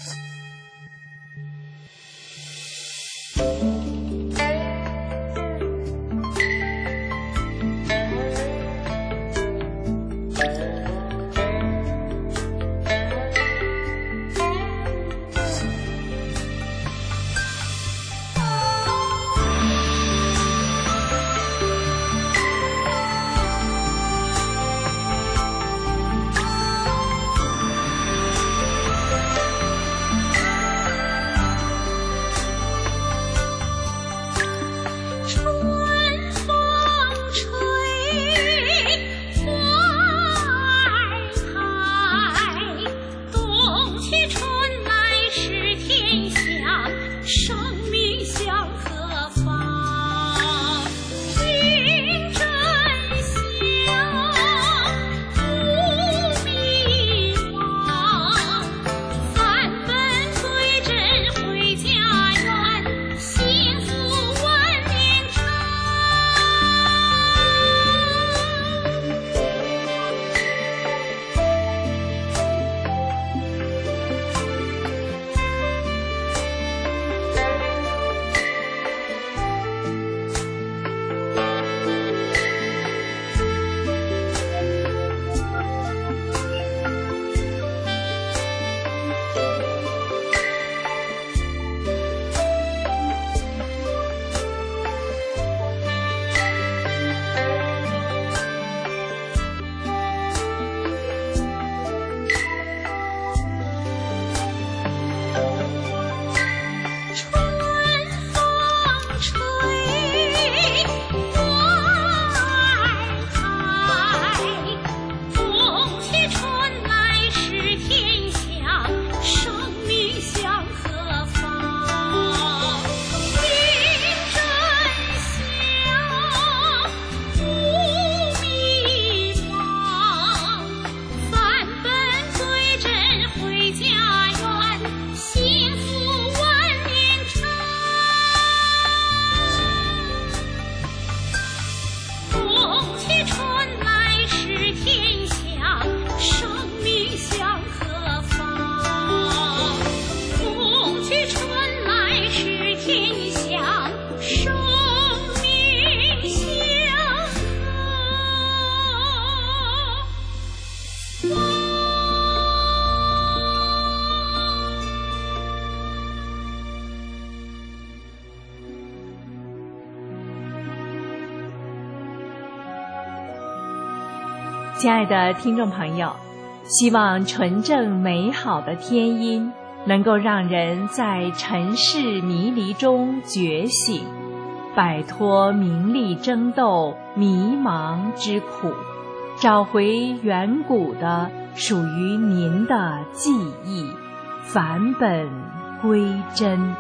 亲爱的听众朋友，希望纯正美好的天音能够让人在尘世迷离中觉醒，摆脱名利争斗、迷茫之苦，找回远古的属于您的记忆，返本归真。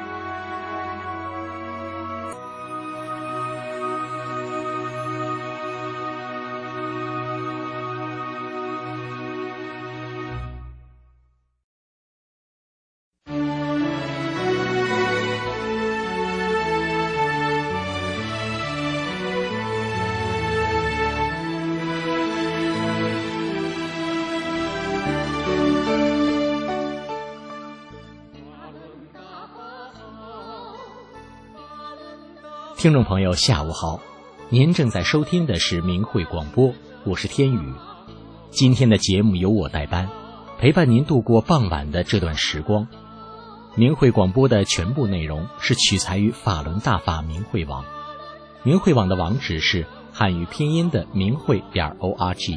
听众朋友下午好，您正在收听的是明慧广播，我是天宇。今天的节目由我代班，陪伴您度过傍晚的这段时光。明慧广播的全部内容是取材于法轮大法明慧网，明慧网的网址是汉语拼音的明慧点 org。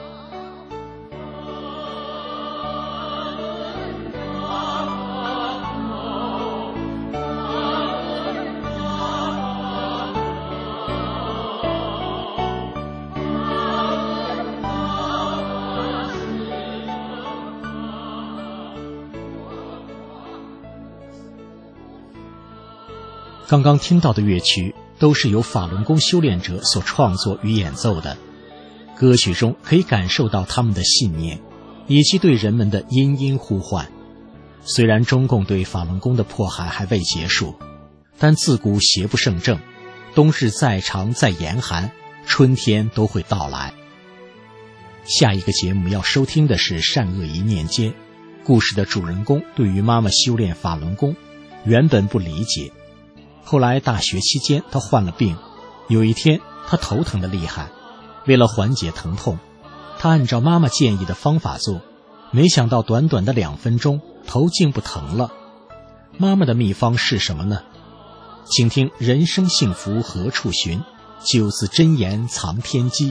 刚刚听到的乐曲都是由法轮功修炼者所创作与演奏的，歌曲中可以感受到他们的信念，以及对人们的殷殷呼唤。虽然中共对法轮功的迫害还未结束，但自古邪不胜正，冬日再长再严寒，春天都会到来。下一个节目要收听的是《善恶一念间》，故事的主人公对于妈妈修炼法轮功原本不理解，后来大学期间他患了病，有一天他头疼得厉害，为了缓解疼痛，他按照妈妈建议的方法做，没想到短短的两分钟头竟不疼了。妈妈的秘方是什么呢？请听人生幸福何处寻，九字真言藏天机。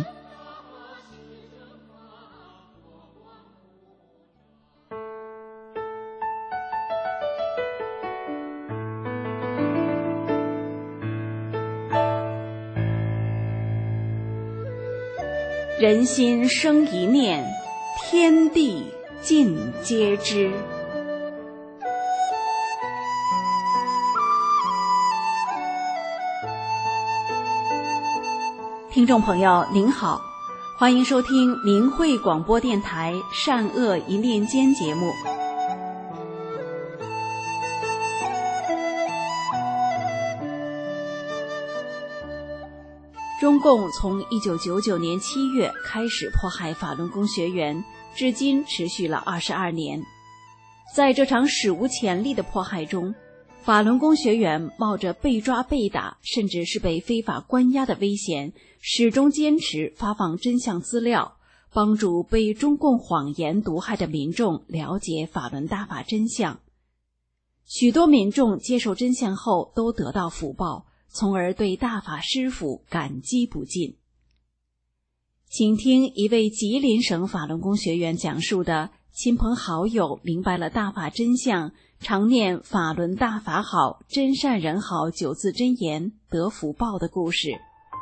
人心生一念，天地尽皆知。听众朋友您好，欢迎收听明慧广播电台善恶一念间节目。中共从一九九九年七月开始迫害法轮功学员，至今持续了二十二年。在这场史无前例的迫害中，法轮功学员冒着被抓被打，甚至是被非法关押的危险，始终坚持发放真相资料，帮助被中共谎言毒害的民众了解法轮大法真相。许多民众接受真相后都得到福报，从而对大法师父感激不尽。请听一位吉林省法轮功学员讲述的亲朋好友明白了大法真相，常念法轮大法好，真善人好九字真言得福报的故事。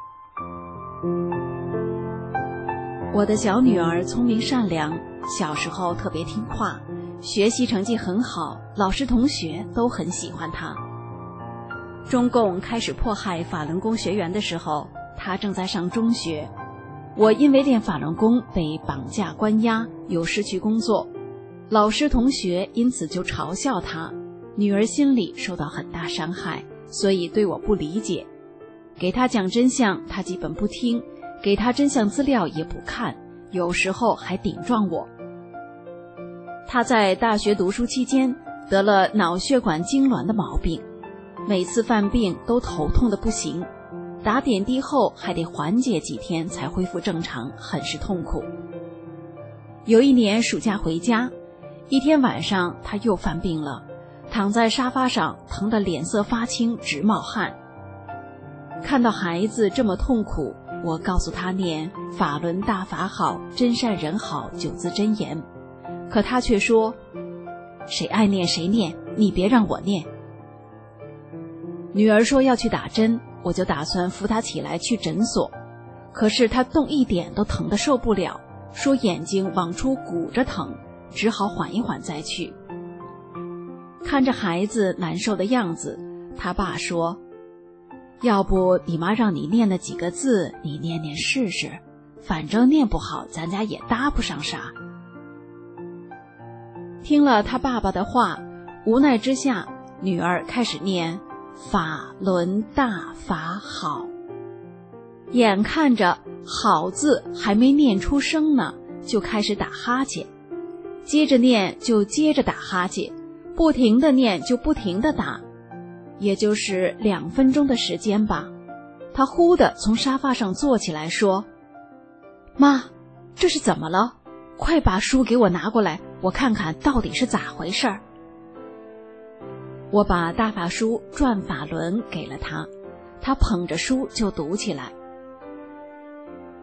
我的小女儿聪明善良，小时候特别听话，学习成绩很好，老师同学都很喜欢她。中共开始迫害法轮功学员的时候，她正在上中学。我因为练法轮功被绑架关押，又失去工作，老师同学因此就嘲笑她，女儿心里受到很大伤害，所以对我不理解。给她讲真相，她基本不听，给她真相资料也不看，有时候还顶撞我。她在大学读书期间得了脑血管痉挛的毛病，每次犯病都头痛的不行，打点滴后还得缓解几天才恢复正常，很是痛苦。有一年暑假回家，一天晚上他又犯病了，躺在沙发上疼得脸色发青，直冒汗。看到孩子这么痛苦，我告诉他念法轮大法好，真善人好九字真言，可他却说谁爱念谁念，你别让我念。女儿说要去打针，我就打算扶她起来去诊所，可是她动一点都疼得受不了，说眼睛往出鼓着疼，只好缓一缓再去。看着孩子难受的样子，他爸说，要不你妈让你念了几个字，你念念试试，反正念不好咱家也搭不上啥。听了他爸爸的话，无奈之下，女儿开始念法轮大法好。眼看着好字还没念出声呢，就开始打哈欠，接着念就接着打哈欠，不停的念就不停的打，也就是两分钟的时间吧。他忽地从沙发上坐起来说，妈，这是怎么了？快把书给我拿过来，我看看到底是咋回事儿。我把大法书转法轮给了他，他捧着书就读起来。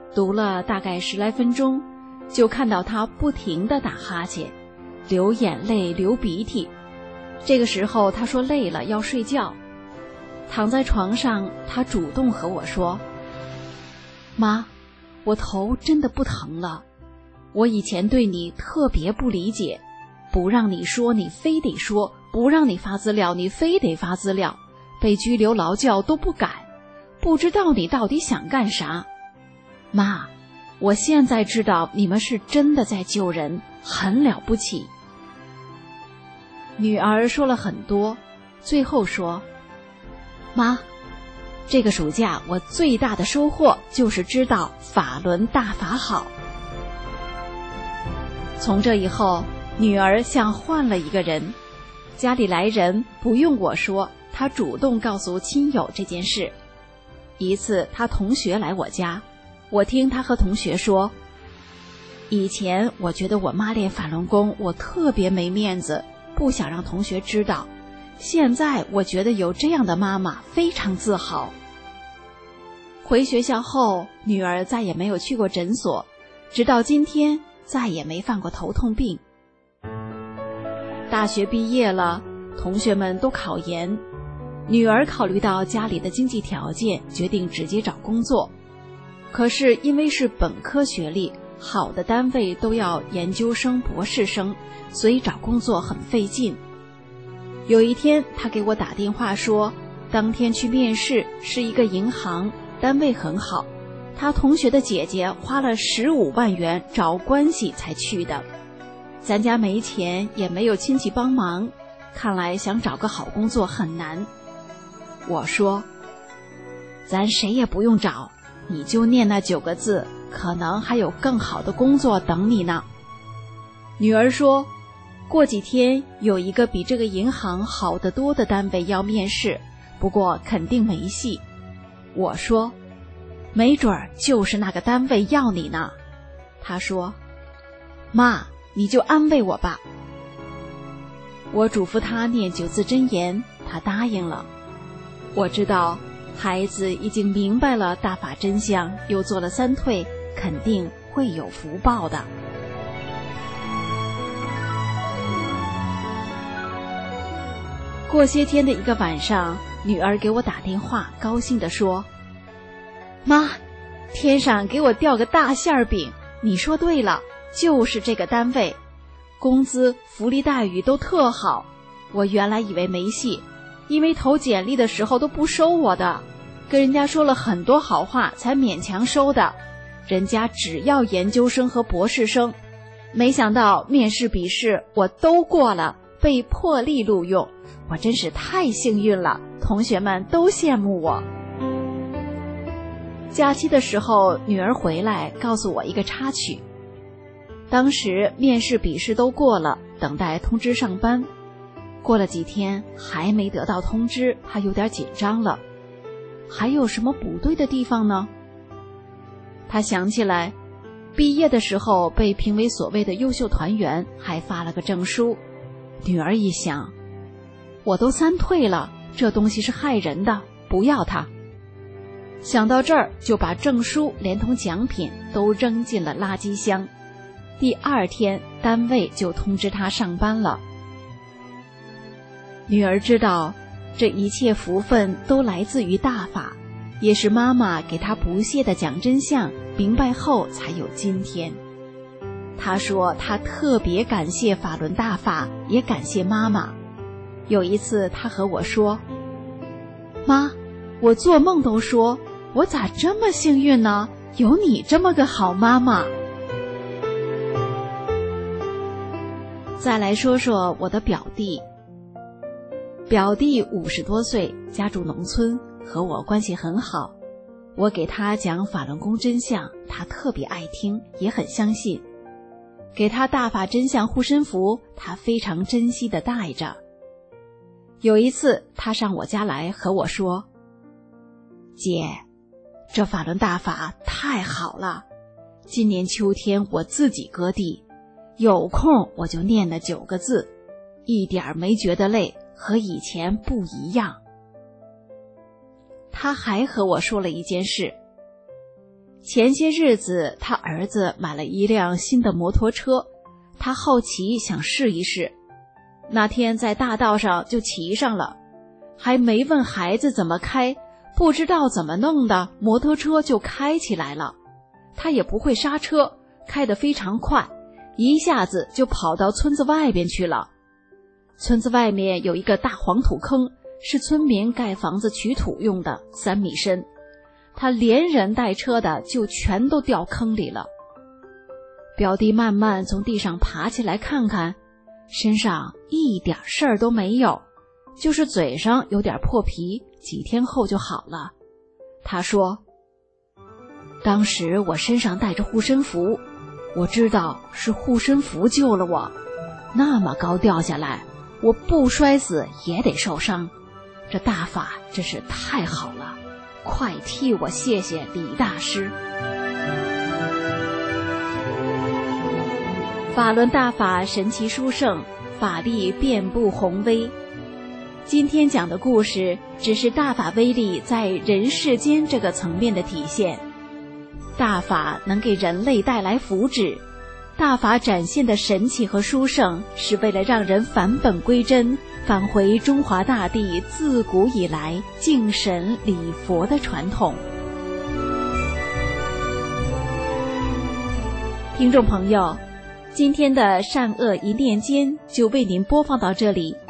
读了大概十来分钟，就看到他不停地打哈欠，流眼泪，流鼻涕。这个时候他说累了要睡觉，躺在床上，他主动和我说：妈，我头真的不疼了，我以前对你特别不理解，不让你说你非得说，不让你发资料你非得发资料，被拘留劳教都不敢，不知道你到底想干啥。妈，我现在知道你们是真的在救人，很了不起。女儿说了很多，最后说：妈，这个暑假我最大的收获就是知道法轮大法好。从这以后，女儿像换了一个人，家里来人不用我说，她主动告诉亲友这件事。一次她同学来我家，我听她和同学说，以前我觉得我妈练法轮功我特别没面子，不想让同学知道，现在我觉得有这样的妈妈非常自豪。回学校后，女儿再也没有去过诊所，直到今天再也没犯过头痛病。大学毕业了，同学们都考研，女儿考虑到家里的经济条件，决定直接找工作。可是因为是本科学历，好的单位都要研究生、博士生，所以找工作很费劲。有一天她给我打电话说，当天去面试是一个银行，单位很好，她同学的姐姐花了十五万元找关系才去的，咱家没钱，也没有亲戚帮忙，看来想找个好工作很难。我说，咱谁也不用找，你就念那九个字，可能还有更好的工作等你呢。女儿说，过几天有一个比这个银行好得多的单位要面试，不过肯定没戏。我说，没准儿就是那个单位要你呢。她说，妈，你就安慰我吧。我嘱咐她念九字真言，她答应了。我知道孩子已经明白了大法真相，又做了三退，肯定会有福报的。过些天的一个晚上，女儿给我打电话，高兴地说，妈，天上给我掉个大馅饼，你说对了，就是这个单位，工资福利待遇都特好，我原来以为没戏，因为投简历的时候都不收我的，跟人家说了很多好话才勉强收的，人家只要研究生和博士生，没想到面试笔试我都过了，被破例录用，我真是太幸运了，同学们都羡慕我。假期的时候，女儿回来告诉我一个插曲，当时面试笔试都过了，等待通知上班，过了几天还没得到通知，她有点紧张了，还有什么不对的地方呢？她想起来毕业的时候被评为所谓的优秀团员，还发了个证书。女儿一想，我都三退了，这东西是害人的，不要它。想到这儿，就把证书连同奖品都扔进了垃圾箱。第二天单位就通知她上班了。女儿知道这一切福分都来自于大法，也是妈妈给她不懈地讲真相，明白后才有今天。她说她特别感谢法轮大法，也感谢妈妈。有一次她和我说，妈，我做梦都说我咋这么幸运呢，有你这么个好妈妈。再来说说我的表弟。表弟五十多岁，家住农村，和我关系很好。我给他讲法轮功真相，他特别爱听，也很相信。给他大法真相护身符，他非常珍惜地带着。有一次他上我家来和我说，姐，这法轮大法太好了，今年秋天我自己割地，有空我就念那九个字，一点没觉得累，和以前不一样。他还和我说了一件事， 前些日子他儿子买了一辆新的摩托车，他好奇想试一试，那天在大道上就骑上了，还没问孩子怎么开，不知道怎么弄的，摩托车就开起来了。他也不会刹车，开得非常快，一下子就跑到村子外边去了。村子外面有一个大黄土坑，是村民盖房子取土用的，三米深。他连人带车的就全都掉坑里了。表弟慢慢从地上爬起来看看，身上一点事儿都没有，就是嘴上有点破皮，几天后就好了。他说，当时我身上带着护身符，我知道是护身符救了我，那么高掉下来，我不摔死也得受伤，这大法真是太好了，快替我谢谢李大师。法轮大法神奇殊胜，法力遍布宏威。今天讲的故事只是大法威力在人世间这个层面的体现。大法能给人类带来福祉，大法展现的神奇和殊胜，是为了让人返本归真，返回中华大地自古以来敬神礼佛的传统。听众朋友，今天的善恶一念间就为您播放到这里。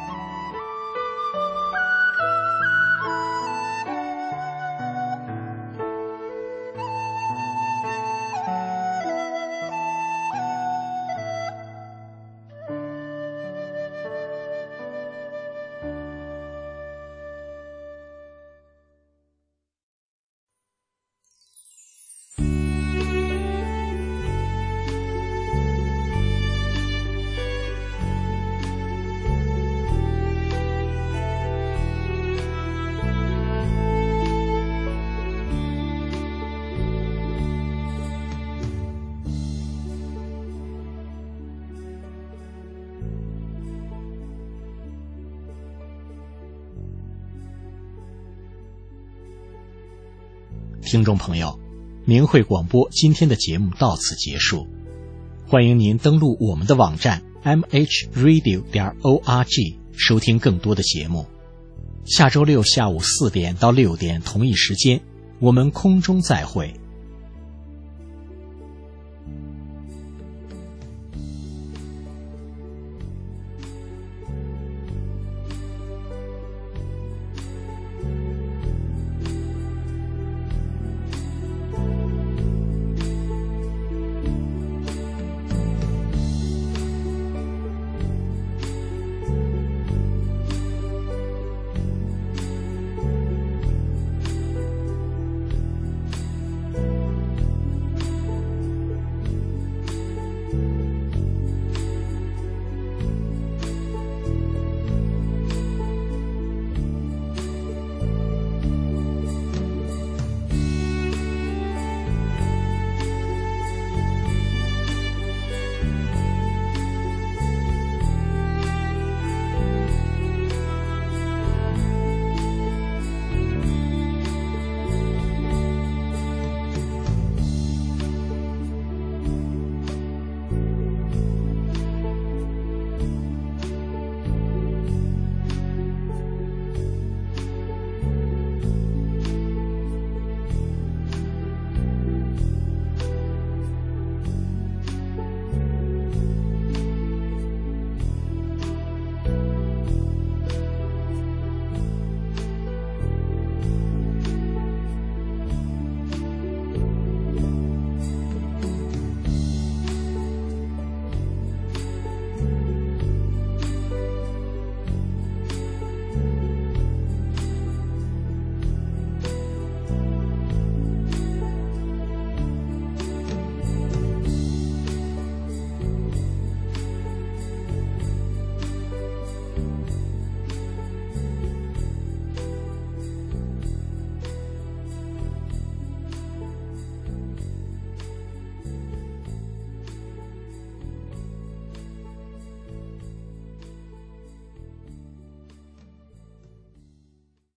听众朋友，明慧广播今天的节目到此结束，欢迎您登录我们的网站 m h radio 点 org 收听更多的节目。下周六下午四点到六点同一时间，我们空中再会。